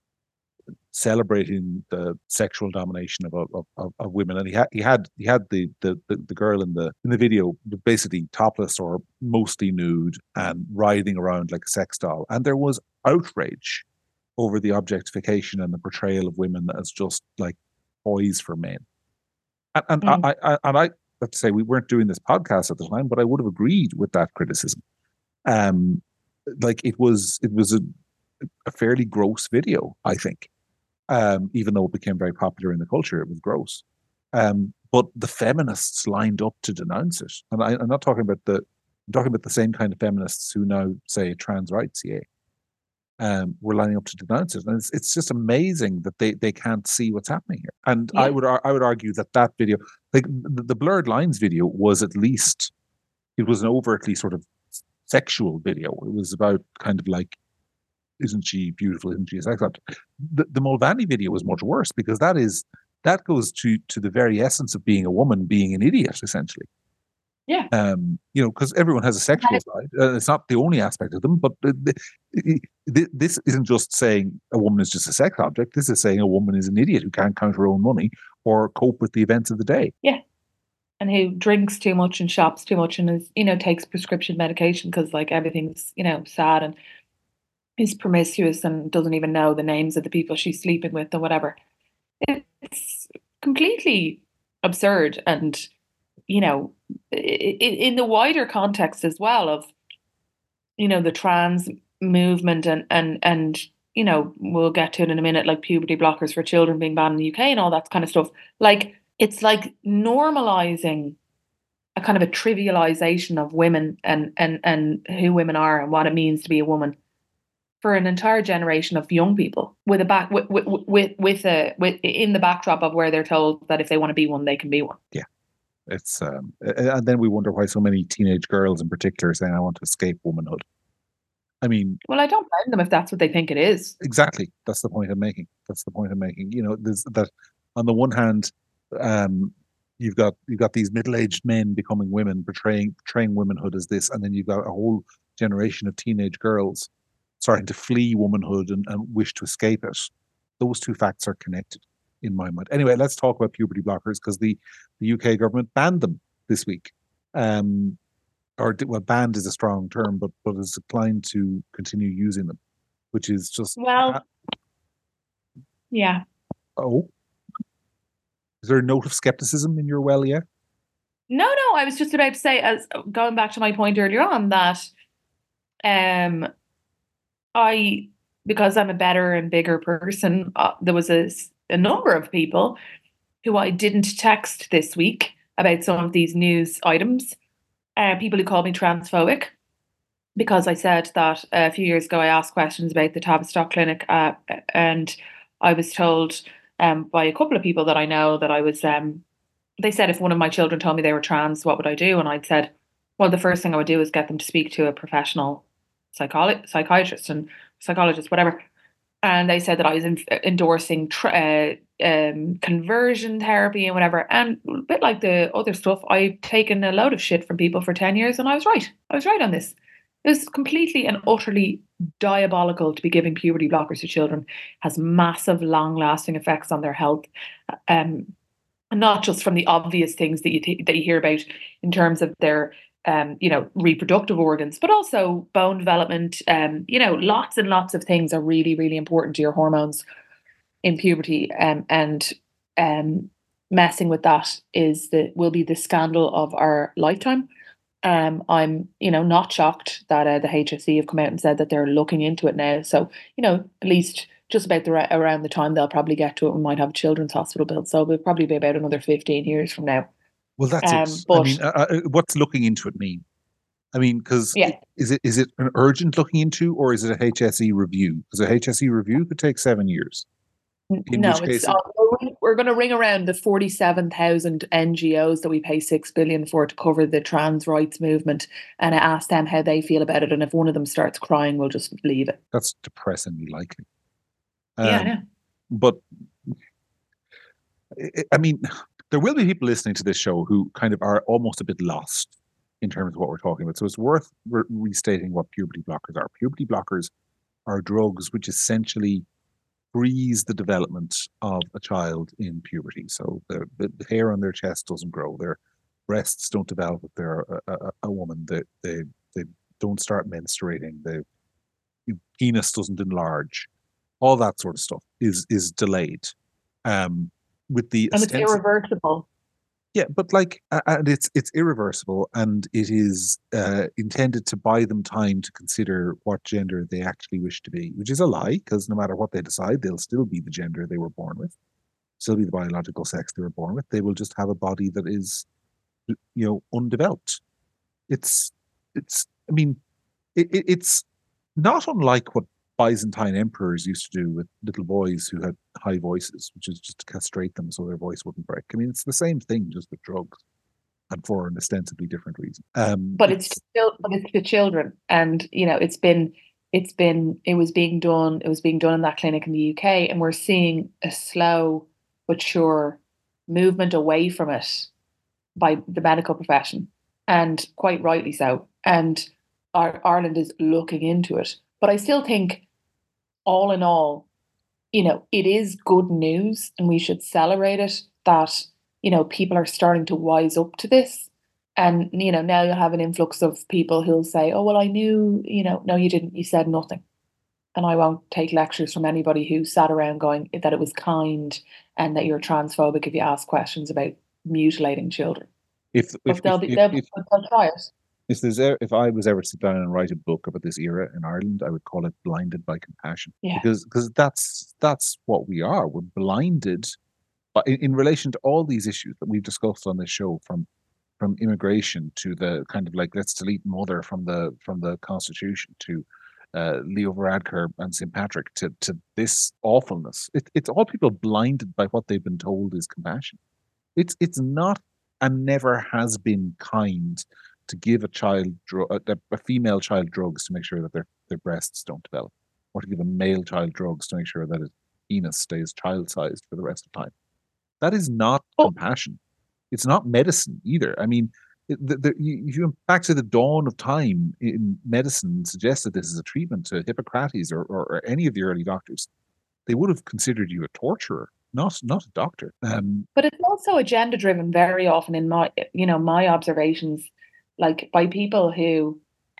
celebrating the sexual domination of of, of, of women. And he had he had he had the, the the the girl in the in the video basically topless or mostly nude and writhing around like a sex doll. And there was outrage over the objectification and the portrayal of women as just like toys for men. And, and Mm. I, I and I have to say we weren't doing this podcast at the time, but I would have agreed with that criticism. Um, like it was it was a, a fairly gross video, I think. Um, even though it became very popular in the culture, it was gross. Um, but the feminists lined up to denounce it, and I, I'm not talking about the I'm talking about the same kind of feminists who now say trans rights, yeah. Um, we're lining up to denounce it, and it's, it's just amazing that they, they can't see what's happening here. And Yeah. I would I would argue that that video, like the, the blurred lines video, was at least it was an overtly sort of sexual video. It was about kind of like, isn't she beautiful? Isn't she a sex object? The, the Mulvaney video was much worse because that is that goes to to the very essence of being a woman, being an idiot, essentially. Yeah. Um, you know, because everyone has a sexual side. Uh, it's not the only aspect of them, but the, the, the, this isn't just saying a woman is just a sex object. This is saying a woman is an idiot who can't count her own money or cope with the events of the day. Yeah. And who drinks too much and shops too much and is, you know, takes prescription medication because like everything's, you know, sad and is promiscuous and doesn't even know the names of the people she's sleeping with or whatever. It's completely absurd and, you know, in the wider context as well of, you know, the trans movement and, and, and, you know, we'll get to it in a minute, like puberty blockers for children being banned in the U K and all that kind of stuff. Like, it's like normalizing a kind of a trivialization of women and, and, and who women are and what it means to be a woman for an entire generation of young people with a back with, with, with, with a, with in the backdrop of where they're told that if they want to be one, they can be one. Yeah. It's um, and then we wonder why so many teenage girls in particular are saying, I want to escape womanhood. I mean, well, I don't blame them if that's what they think it is. Exactly. That's the point I'm making. That's the point I'm making. You know, there's that on the one hand, um, you've got you've got these middle-aged men becoming women, portraying portraying womanhood as this, and then you've got a whole generation of teenage girls starting to flee womanhood and, and wish to escape it. Those two facts are connected in my mind. Anyway, let's talk about puberty blockers because the, the U K government banned them this week. Um, or well, banned is a strong term, but but has declined to continue using them, which is just well, uh, yeah. Oh, is there a note of skepticism in your well? Yeah. No, no. I was just about to say, as going back to my point earlier on, that um, I because I'm a better and bigger person, uh, there was a, a number of people who I didn't text this week about some of these news items. Uh, people who called me transphobic because I said that uh, a few years ago I asked questions about the Tavistock Clinic uh, and I was told um, by a couple of people that I know that I was, um, they said if one of my children told me they were trans, what would I do? And I'd said, well, the first thing I would do is get them to speak to a professional psycholo- psychiatrist and psychologist, whatever. And they said that I was in, endorsing tr- uh, um, conversion therapy and whatever. And a bit like the other stuff, I've taken a load of shit from people for ten years and I was right. I was right on this. It was completely and utterly diabolical to be giving puberty blockers to children. It has massive, long-lasting effects on their health. Um, and not just from the obvious things that you th- that you hear about in terms of their Um, you know, reproductive organs, but also bone development. Um, you know, lots and lots of things are really, really important to your hormones in puberty. Um, and um, messing with that is the will be the scandal of our lifetime. Um, I'm, you know, not shocked that uh, the H S E have come out and said that they're looking into it now. So, you know, at least just about the around the time they'll probably get to it, we might have a children's hospital built. So it'll probably be about another fifteen years from now. Well, that's Um, it. but I mean, uh, uh, what's looking into it mean? I mean, because yeah. is it is it an urgent looking into, or is it a H S E review? Because a H S E review could take seven years. In no, which it's case, uh, we're going to ring around the forty-seven thousand N G Os that we pay six billion for to cover the trans rights movement, and I ask them how they feel about it. And if one of them starts crying, we'll just leave it. That's depressingly likely. Um, yeah, I know. But I mean, there will be people listening to this show who kind of are almost a bit lost in terms of what we're talking about. So it's worth re- restating what puberty blockers are. Puberty blockers are drugs which essentially freeze the development of a child in puberty. So the, the, the hair on their chest doesn't grow. Their breasts don't develop if they're a, a, a woman. They, they, they don't start menstruating. The penis doesn't enlarge. all that sort of stuff is is delayed. Um, with the And it's ostensive, irreversible. yeah, but like, uh, and it's it's irreversible, and it is uh, intended to buy them time to consider what gender they actually wish to be, which is a lie, because no matter what they decide, they'll still be the gender they were born with, still be the biological sex they were born with. They will just have a body that is, you know, undeveloped. It's it's. I mean, it, it, it's not unlike what Byzantine emperors used to do with little boys who had high voices, which is just to castrate them so their voice wouldn't break. I mean, it's the same thing, just with drugs, and for an ostensibly different reason. Um, But it's it's still, but it's the children, and you know, it's been, it's been, it was being done, it was being done in that clinic in the U K, and we're seeing a slow but sure movement away from it by the medical profession, and quite rightly so. And our, Ireland is looking into it, but I still think, all in all, you know, it is good news, and we should celebrate it that, you know, people are starting to wise up to this. And, you know, now you'll have an influx of people who'll say, oh, well, I knew, you know, no, you didn't, you said nothing. And I won't take lectures from anybody who sat around going that it was kind and that you're transphobic if you ask questions about mutilating children. if if But if they'll be, if, they'll, if, they'll try it. if there's ever, if I was ever to sit down and write a book about this era in Ireland, I would call it "Blinded by Compassion," Yeah. because because that's that's what we are. We're blinded, but in, in relation to all these issues that we've discussed on this show, from from immigration to the kind of like let's delete mother from the from the Constitution to uh, Leo Varadkar and Saint Patrick to to this awfulness. It, it's all people blinded by what they've been told is compassion. It's it's not and never has been kind to give a child dr- a, a female child drugs to make sure that their their breasts don't develop, or to give a male child drugs to make sure that his penis stays child sized for the rest of time. That is not Oh, compassion. It's not medicine either. I mean, the, the, you, if you went back to the dawn of time in medicine, suggested this as a treatment to Hippocrates or, or, or any of the early doctors, they would have considered you a torturer, not not a doctor. Um, but it's also agenda driven very often in my, you know, my observations, like by people who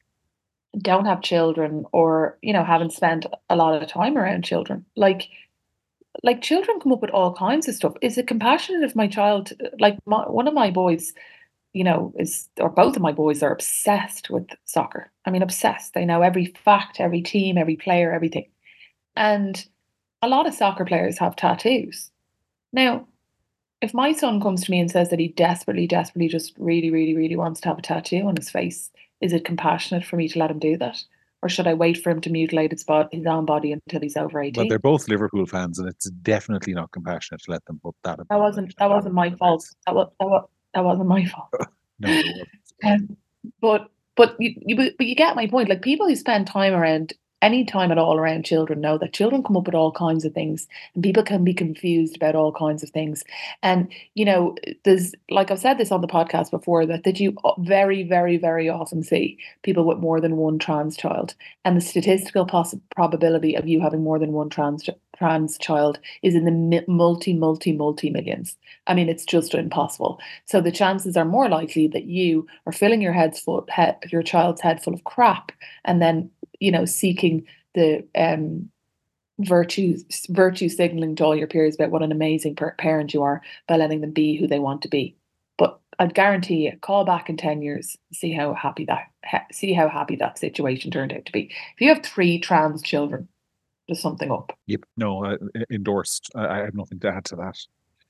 don't have children or, you know, haven't spent a lot of time around children. Like, like children come up with all kinds of stuff. Is it compassionate if my child, like my, one of my boys, you know, is, or both of my boys are obsessed with soccer. I mean, obsessed. They know every fact, every team, every player, everything. And a lot of soccer players have tattoos. Now, if my son comes to me and says that he desperately, desperately just really, really, really wants to have a tattoo on his face, is it compassionate for me to let him do that? Or should I wait for him to mutilate his, bod- his own body until he's over but they're eighteen? both Liverpool fans, and it's definitely not compassionate to let them put that That wasn't abomination that on wasn't my their fault. face. That was that, was, that wasn't my fault. No, there wasn't. Um, but but you, you but you get my point. Like people who spend time around any time at all around children know that children come up with all kinds of things, and people can be confused about all kinds of things. And you know, there's like I've said this on the podcast before that that you very very very often see people with more than one trans child, and the statistical poss- probability of you having more than one trans trans child is in the mi- multi multi multi millions. I mean, it's just impossible. So the chances are more likely that you are filling your head's full, head, your child's head full of crap, and then you know seeking the um, virtue virtue signaling to all your peers about what an amazing per- parent you are by letting them be who they want to be. But I'd guarantee you, call back in ten years, see how happy that ha- see how happy that situation turned out to be. If you have three trans children, there's something up. Yep. No, uh, endorsed. I, I have nothing to add to that.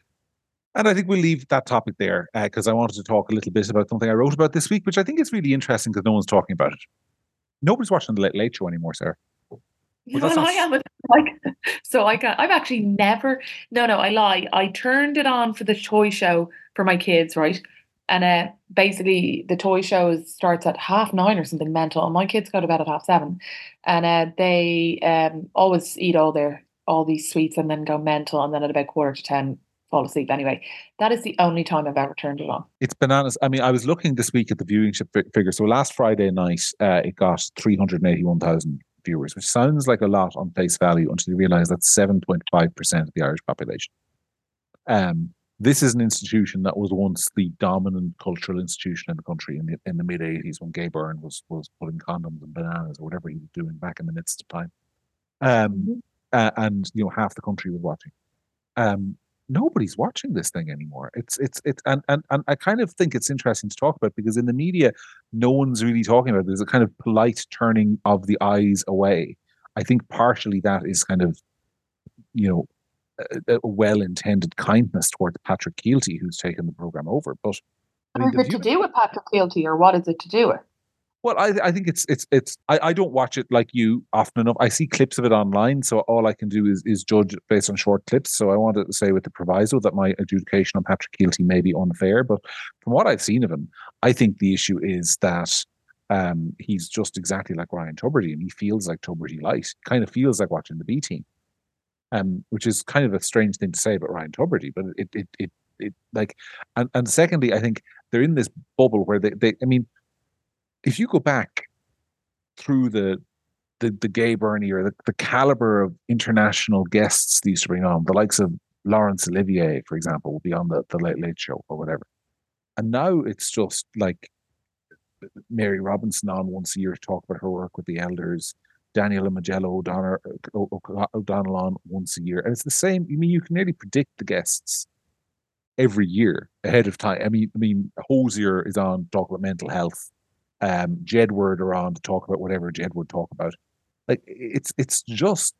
And I think we'll leave that topic there because uh, I wanted to talk a little bit about something I wrote about this week, which I think is really interesting because no one's talking about it. Nobody's watching the Late Late Show anymore, Sarah. Well, well I am like, so I can I've actually never. No, no, I lie. I turned it on for the toy show for my kids, right? And uh, basically, the toy show starts at half nine or something mental. And my kids go to bed at half seven, and uh, they um, always eat all their all these sweets and then go mental, and then at about quarter to ten fall asleep. Anyway, that is the only time I've ever turned it on. It's bananas. I mean, I was looking this week at the viewership figure. So last Friday night, uh, it got three hundred eighty-one thousand viewers, which sounds like a lot on face value until you realize that's seven point five percent of the Irish population. Um, this is an institution that was once the dominant cultural institution in the country in the in the mid eighties when Gay Byrne was was putting condoms and bananas or whatever he was doing back in the midst of time. Um, mm-hmm. uh, and you know half the country was watching. Um, nobody's watching this thing anymore. It's it's it's and, and and I kind of think it's interesting to talk about because in the media, no one's really talking about it. There's a kind of polite turning of the eyes away. I think partially that is kind of, you know, a, a well-intended kindness towards Patrick Keelty, who's taken the program over. But I mean, Or the is it view, to do with Patrick Keelty, or what is it to do with? well, I I think it's it's it's I, I don't watch it like you often enough. I see clips of it online, so all I can do is is judge based on short clips. So I wanted to say with the proviso that my adjudication on Patrick Keelty may be unfair, but from what I've seen of him, I think the issue is that um, he's just exactly like Ryan Tubridy, and he feels like Tubridy light. Kind of feels like watching the B team, um, which is kind of a strange thing to say about Ryan Tubridy, but it it it it like, and and secondly, I think they're in this bubble where they they I mean, if you go back through the the, the Gay Bernie or the, the caliber of international guests they used to bring on, the likes of Laurence Olivier, for example, will be on the, the Late Late Show or whatever. And now it's just like Mary Robinson on once a year to talk about her work with the elders, Daniela Magello O'Donnell, O'Donnell on once a year. And it's the same. I mean, you can nearly predict the guests every year ahead of time. I mean, I mean, Hosier is on to talk about mental health. Um, Jedward are on to talk about whatever Jed would talk about. Like it's it's just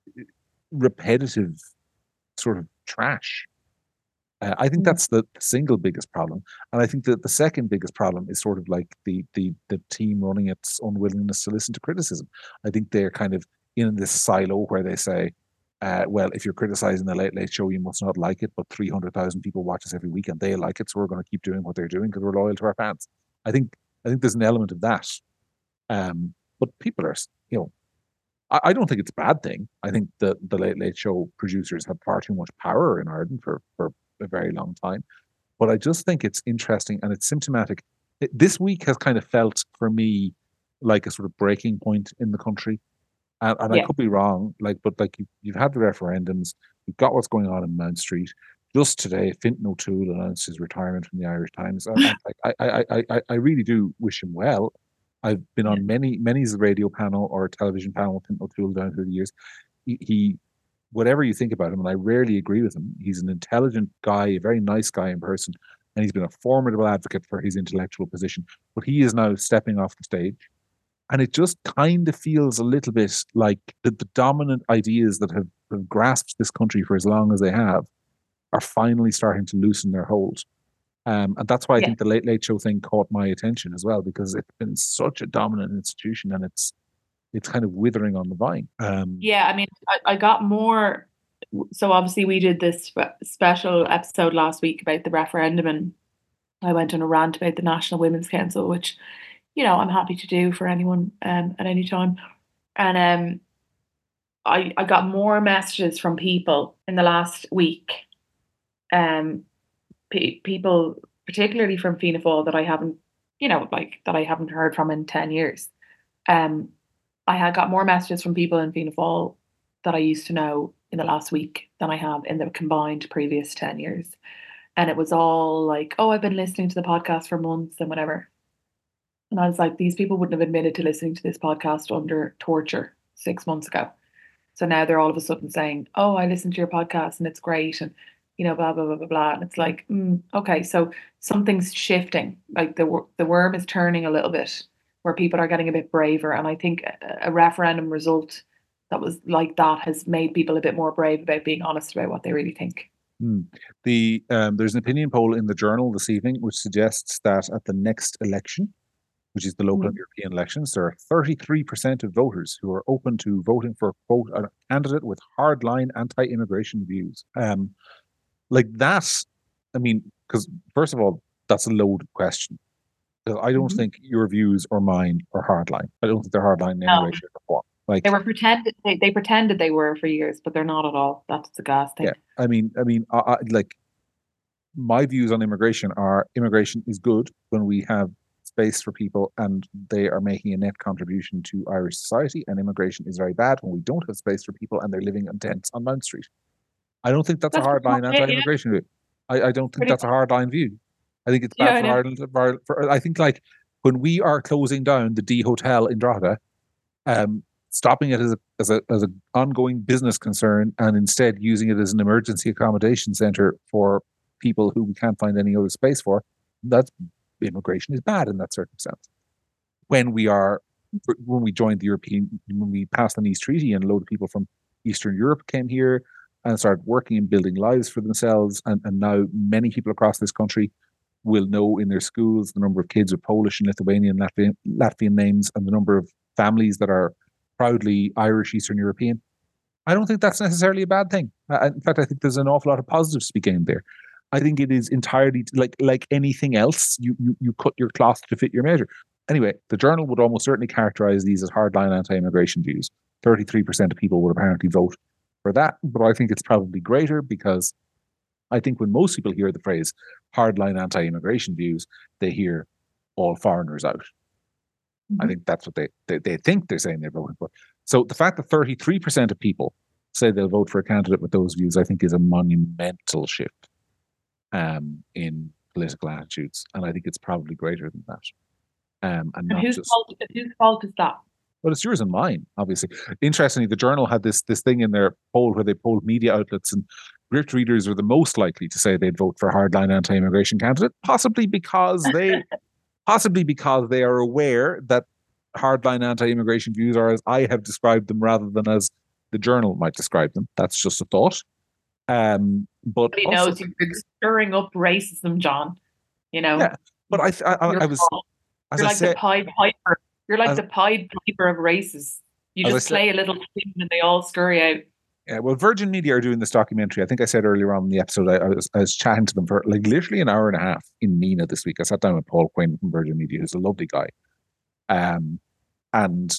repetitive sort of trash. Uh, I think that's the single biggest problem, and I think that the second biggest problem is sort of like the the the team running its unwillingness to listen to criticism. I think they're kind of in this silo where they say, uh, "Well, if you're criticizing the Late Late Show, you must not like it." But three hundred thousand people watch us every week, and they like it, so we're going to keep doing what they're doing because we're loyal to our fans. I think I think there's an element of that, um, but people are, you know. I don't think it's a bad thing. I think the the Late Late Show producers have far too much power in Ireland for, for a very long time. But I just think it's interesting and it's symptomatic. It, this week has kind of felt for me like a sort of breaking point in the country. And, and Yeah. I could be wrong, like, but like you, you've had the referendums, you've got what's going on in Mount Street. Just today, Fintan O'Toole announced his retirement from the Irish Times. I, I, I, I, I, I really do wish him well. I've been on many, many's radio panel or television panel with Fintan O'Toole down through the years. He, he, whatever you think about him, and I rarely agree with him, he's an intelligent guy, a very nice guy in person, and he's been a formidable advocate for his intellectual position. But he is now stepping off the stage. And it just kind of feels a little bit like the, the dominant ideas that have, have grasped this country for as long as they have are finally starting to loosen their hold. Um, and that's why I Yeah. think the Late Late Show thing caught my attention as well, because it's been such a dominant institution and it's it's kind of withering on the vine. Um, yeah, I mean, I, I got more. So obviously we did this spe- special episode last week about the referendum, and I went on a rant about the National Women's Council, which, you know, I'm happy to do for anyone um, at any time. And um, I, I got more messages from people in the last week, um, pe- people, particularly from Fianna Fáil, that I haven't, you know, like that I haven't heard from in ten years. Um, I had got more messages from people in Fianna Fáil that I used to know in the last week than I have in the combined previous ten years. And it was all like, oh, I've been listening to the podcast for months and whatever. And I was like, these people wouldn't have admitted to listening to this podcast under torture six months ago. So now they're all of a sudden saying, oh, I listened to your podcast and it's great. And, you know, blah, blah, blah, blah, blah. And it's like, mm, okay, so something's shifting. Like the, the worm is turning a little bit where people are getting a bit braver. And I think a, a referendum result that was like that has made people a bit more brave about being honest about what they really think. Mm. The um, there's an opinion poll in the Journal this evening which suggests that at the next election, which is the local mm. and European elections, there are thirty-three percent of voters who are open to voting for quote a candidate with hardline anti-immigration views. Um, like that, I mean, because first of all, that's a loaded question. I don't mm-hmm. think your views or mine are hardline. I don't think they're hardline in any no. way, shape, or form. Like they were pretended, they, they pretended they were for years, but they're not at all. That's the gas thing. Yeah, I mean, I mean, I, I, like my views on immigration are: immigration is good when we have space for people and they are making a net contribution to Irish society, and immigration is very bad when we don't have space for people and they're living in tents on Mount Street. I don't think that's, that's a hardline anti-immigration yeah. view. I, I don't think pretty that's much. a hardline view. I think it's bad yeah, for Ireland. For, for, I think like when we are closing down the D Hotel in Drogheda, um, stopping it as a as a as an ongoing business concern and instead using it as an emergency accommodation center for people who we can't find any other space for, that's immigration is bad in that circumstance. When we are when we joined the European, when we passed the Nice Treaty, and a load of people from Eastern Europe came here and started working and building lives for themselves, and, and now many people across this country will know in their schools the number of kids with Polish and Lithuanian, Latvian, Latvian names, and the number of families that are proudly Irish, Eastern European. I don't think that's necessarily a bad thing. Uh, in fact, I think there's an awful lot of positives to be gained there. I think it is entirely like like anything else. You you you cut your cloth to fit your measure. Anyway, the Journal would almost certainly characterize these as hardline anti-immigration views. thirty-three percent of people would apparently vote for that, but I think it's probably greater because I think when most people hear the phrase hardline anti-immigration views, they hear all foreigners out. Mm-hmm. I think that's what they, they they think they're saying they're voting for. So the fact that thirty-three percent of people say they'll vote for a candidate with those views, I think is a monumental shift um, in political attitudes. And I think it's probably greater than that. Um, and and not whose, just, fault, whose fault is that? Well, it's yours and mine, obviously. Interestingly, the Journal had this this thing in their poll where they polled media outlets, and Gript readers are the most likely to say they'd vote for a hardline anti-immigration candidate, possibly because they possibly because they are aware that hardline anti-immigration views are as I have described them rather than as the Journal might describe them. That's just a thought. Um, but he also, knows you're stirring up racism, John. You know. Yeah, but I I, I, I was. As You're I like said, the Pied Piper. You're like as, the Pied Piper of races. You just play said, a little tune and they all scurry out. Yeah, well, Virgin Media are doing this documentary. I think I said earlier on in the episode, I, I, was, I was chatting to them for like literally an hour and a half in Mina this week. I sat down with Paul Quinn from Virgin Media, who's a lovely guy. Um, and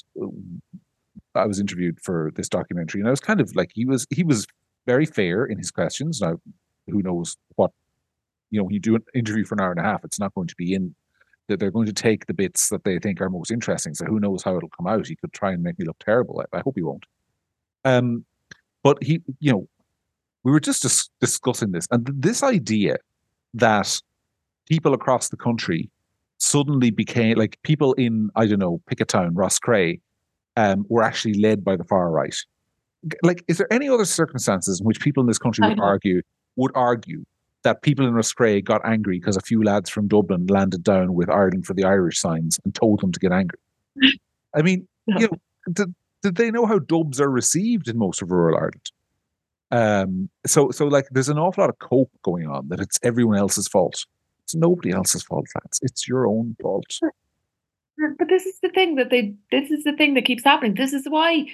I was interviewed for this documentary, and I was kind of like, he was he was very fair in his questions. Now, who knows what, you know, when you do an interview for an hour and a half, it's not going to be in that they're going to take the bits that they think are most interesting. So who knows how it'll come out? He could try and make me look terrible. I, I hope he won't. Um, but he, you know, we were just dis- discussing this, and th- this idea that people across the country suddenly became like people in, I don't know, pick a town, Roscrea, um, were actually led by the far right. Like, is there any other circumstances in which people in this country would argue would argue that people in Roscrea got angry because a few lads from Dublin landed down with Ireland for the Irish signs and told them to get angry? I mean, no. you know, did, did they know how dubs are received in most of rural Ireland? Um, so, so like, there's an awful lot of cope going on that it's everyone else's fault. It's nobody else's fault, lads. It's your own fault. But this is the thing that they. This is the thing that keeps happening. This is why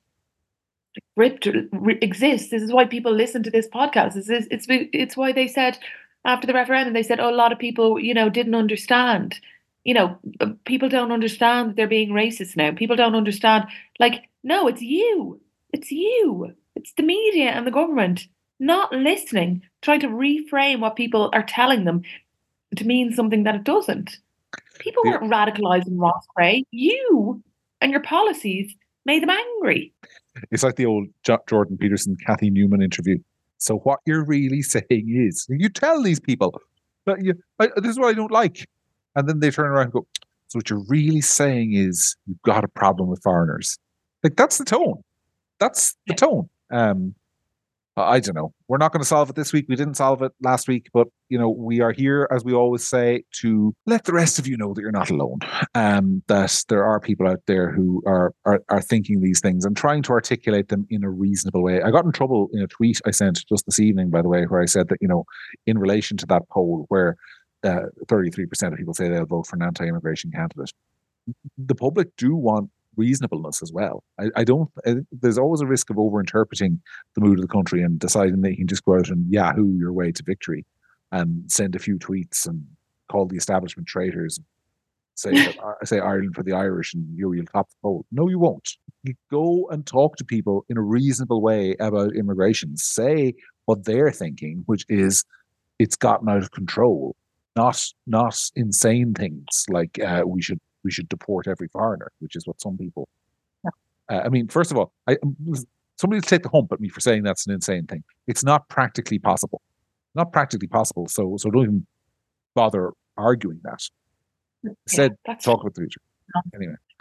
Gript exists. This is why people listen to this podcast. It's, it's it's why they said after the referendum, they said, oh, a lot of people, you know, didn't understand. You know, people don't understand that they're being racist now. People don't understand. Like, no, it's you. It's you. It's the media and the government not listening, trying to reframe what people are telling them to mean something that it doesn't. People weren't radicalized in Roscrea. You and your policies made them angry. It's like the old Jordan Peterson, Kathy Newman interview. So what you're really saying is, you tell these people, but you, I, this is what I don't like. And then they turn around and go, so what you're really saying is you've got a problem with foreigners. Like, that's the tone. That's the tone. Um, I don't know. We're not going to solve it this week. We didn't solve it last week, but, you know, we are here, as we always say, to let the rest of you know that you're not alone. Um, that there are people out there who are, are are thinking these things and trying to articulate them in a reasonable way. I got in trouble in a tweet I sent just this evening, by the way, where I said that, you know, in relation to that poll where uh, thirty-three percent of people say they'll vote for an anti-immigration candidate, the public do want reasonableness as well. I, I don't. I, there's always a risk of overinterpreting the mood of the country and deciding that you can just go out and Yahoo your way to victory, and send a few tweets and call the establishment traitors, and say that, say Ireland for the Irish, and you you'll top the poll. No, you won't. You go and talk to people in a reasonable way about immigration. Say what they're thinking, which is it's gotten out of control, not not insane things like uh, we should. we should deport every foreigner, which is what some people. Uh, I mean, first of all, I, somebody will take the hump at me for saying that's an insane thing. It's not practically possible. Not practically possible. So, so don't even bother arguing that. Instead, yeah, talk about the future. Anyway,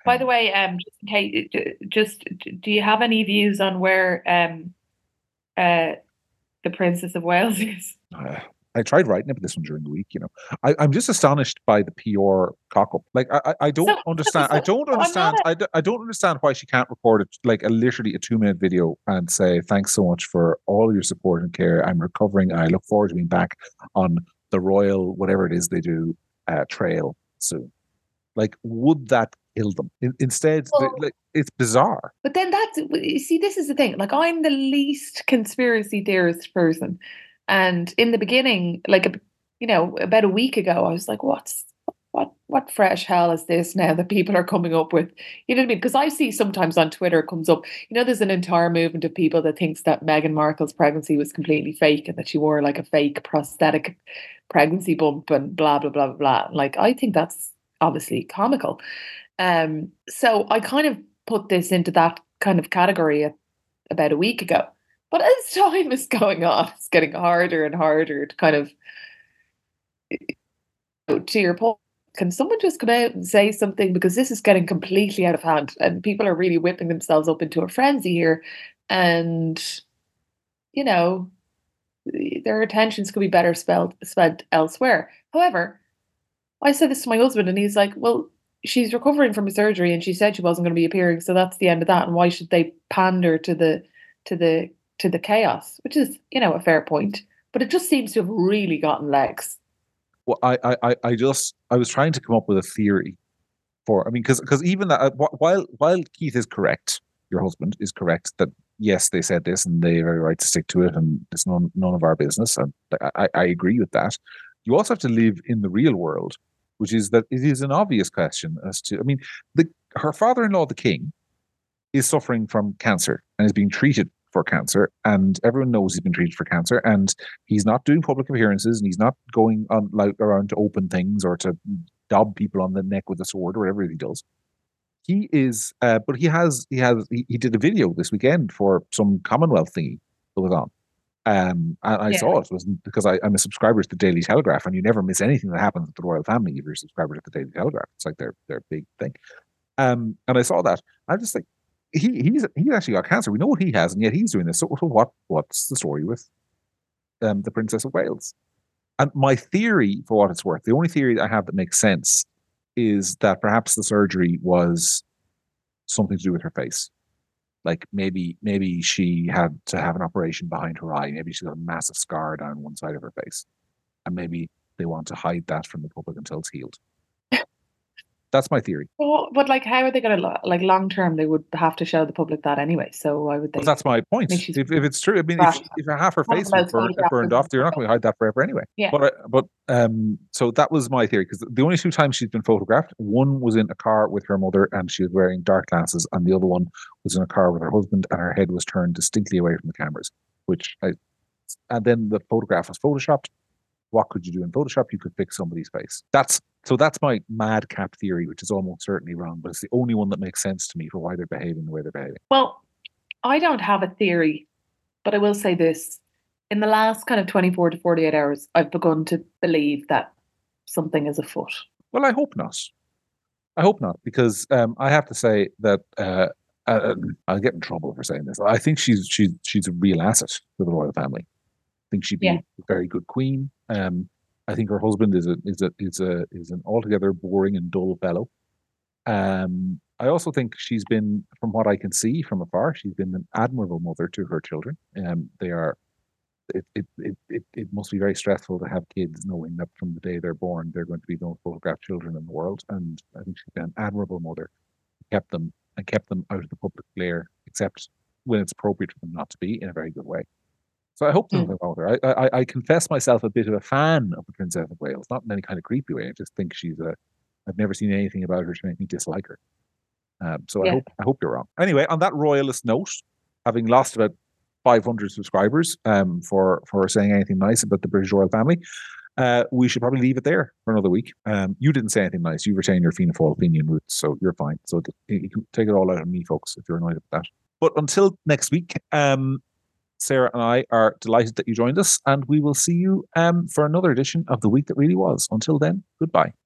By the way, um, just in case, just do you have any views on where um, uh, the Princess of Wales is? Uh, I tried writing about this one during the week. You know, I, I'm just astonished by the P R cock up. Like, I, I I don't So, understand. I so, don't so I'm not understand. a, I, d- I don't understand why she can't record it like a literally a two minute video and say thanks so much for all your support and care. I'm recovering. I look forward to being back on the royal whatever it is they do uh, trail soon. Like, would that kill them? In, instead, they, well, like it's bizarre. but then that's, you see, this is the thing. Like, I'm the least conspiracy theorist person. And in the beginning, like, a- you know, about a week ago, I was like, what's, what, what fresh hell is this now that people are coming up with? You know what I mean? Because I see sometimes on Twitter it comes up, you know, there's an entire movement of people that thinks that Meghan Markle's pregnancy was completely fake and that she wore like a fake prosthetic pregnancy bump and blah, blah, blah, blah, blah. Like, I think that's obviously comical. Um, so I kind of put this into that kind of category a- about a week ago. But as time is going on, it's getting harder and harder to kind of, to your point, can someone just come out and say something? Because this is getting completely out of hand and people are really whipping themselves up into a frenzy here. And, you know, their attentions could be better spelled, spent elsewhere. However, I said this to my husband, and he's like, "Well, she's recovering from a surgery, and she said she wasn't going to be appearing, so that's the end of that. And why should they pander to the to the to the chaos?" Which is, you know, a fair point, but it just seems to have really gotten legs. Well, I, I, I I just I was trying to come up with a theory for. I mean, because because even that, uh, while while Keith is correct, your husband is correct that yes, they said this and they have every right to stick to it, and it's none none of our business, and I, I agree with that. You also have to live in the real world, which is that it is an obvious question as to. I mean, the her father-in-law, the king, is suffering from cancer and is being treated for cancer, and everyone knows he's been treated for cancer, and he's not doing public appearances, and he's not going on like around to open things or to dob people on the neck with a sword or whatever he does. He is, uh, but he has, he has, he, he did a video this weekend for some Commonwealth thingy that was on. Um, and I Yeah. saw it was because I, I'm a subscriber to the Daily Telegraph, and you never miss anything that happens with the royal family if you're a subscriber to the Daily Telegraph. It's like their their big thing. Um, and I saw that. I'm just like, he he's he's actually got cancer. We know what he has, and yet he's doing this. So, so what what's the story with um, the Princess of Wales? And my theory, for what it's worth, the only theory that I have that makes sense is that perhaps the surgery was something to do with her face. Like maybe maybe she had to have an operation behind her eye. Maybe she got a massive scar down one side of her face, and maybe they want to hide that from the public until it's healed. That's my theory. Well, but like, how are they going to, like, long term? They would have to show the public that anyway. So why would Well, they? that's my I mean, point. she's If, if it's true, I mean, if crashed. if half her One of face the was most burnt, photographed burned off, women you're not ever. going to hide that forever anyway. Yeah. But I- but um, so that was my theory because the only two times she's been photographed, one was in a car with her mother and she was wearing dark glasses, and the other one was in a car with her husband and her head was turned distinctly away from the cameras. Which I, and then the photograph was photoshopped. What could you do in Photoshop? You could fix somebody's face. That's so that's my madcap theory, which is almost certainly wrong, but it's the only one that makes sense to me for why they're behaving the way they're behaving. Well, I don't have a theory, but I will say this. In the last kind of twenty-four to forty-eight hours, I've begun to believe that something is afoot. Well, I hope not. I hope not, because um, I have to say that uh, uh, I'll get in trouble for saying this. I think she's she's she's a real asset to the royal family. I think she'd be Yeah. a very good queen. Um, I think her husband is a is a is a is an altogether boring and dull fellow. Um, I also think she's been, from what I can see from afar, she's been an admirable mother to her children. Um, they are. It, it it it it must be very stressful to have kids knowing that from the day they're born they're going to be the most photographed children in the world. And I think she's been an admirable mother, kept them and kept them out of the public glare, except when it's appropriate for them not to be, in a very good way. So I hope there's Mm. nothing wrong with her. I, I I confess myself a bit of a fan of the Princess of Wales, not in any kind of creepy way. I just think she's a. I've never seen anything about her to make me dislike her. Um, so I Yeah. hope I hope you're wrong. Anyway, on that royalist note, having lost about five hundred subscribers um, for for saying anything nice about the British royal family, uh, we should probably leave it there for another week. Um, you didn't say anything nice. You retain your Fianna Fáil opinion, Ruth, so you're fine. So you can take it all out on me, folks, if you're annoyed at that. But until next week, um, Sarah and I are delighted that you joined us, and we will see you um, for another edition of The Week That Really Was. Until then, goodbye.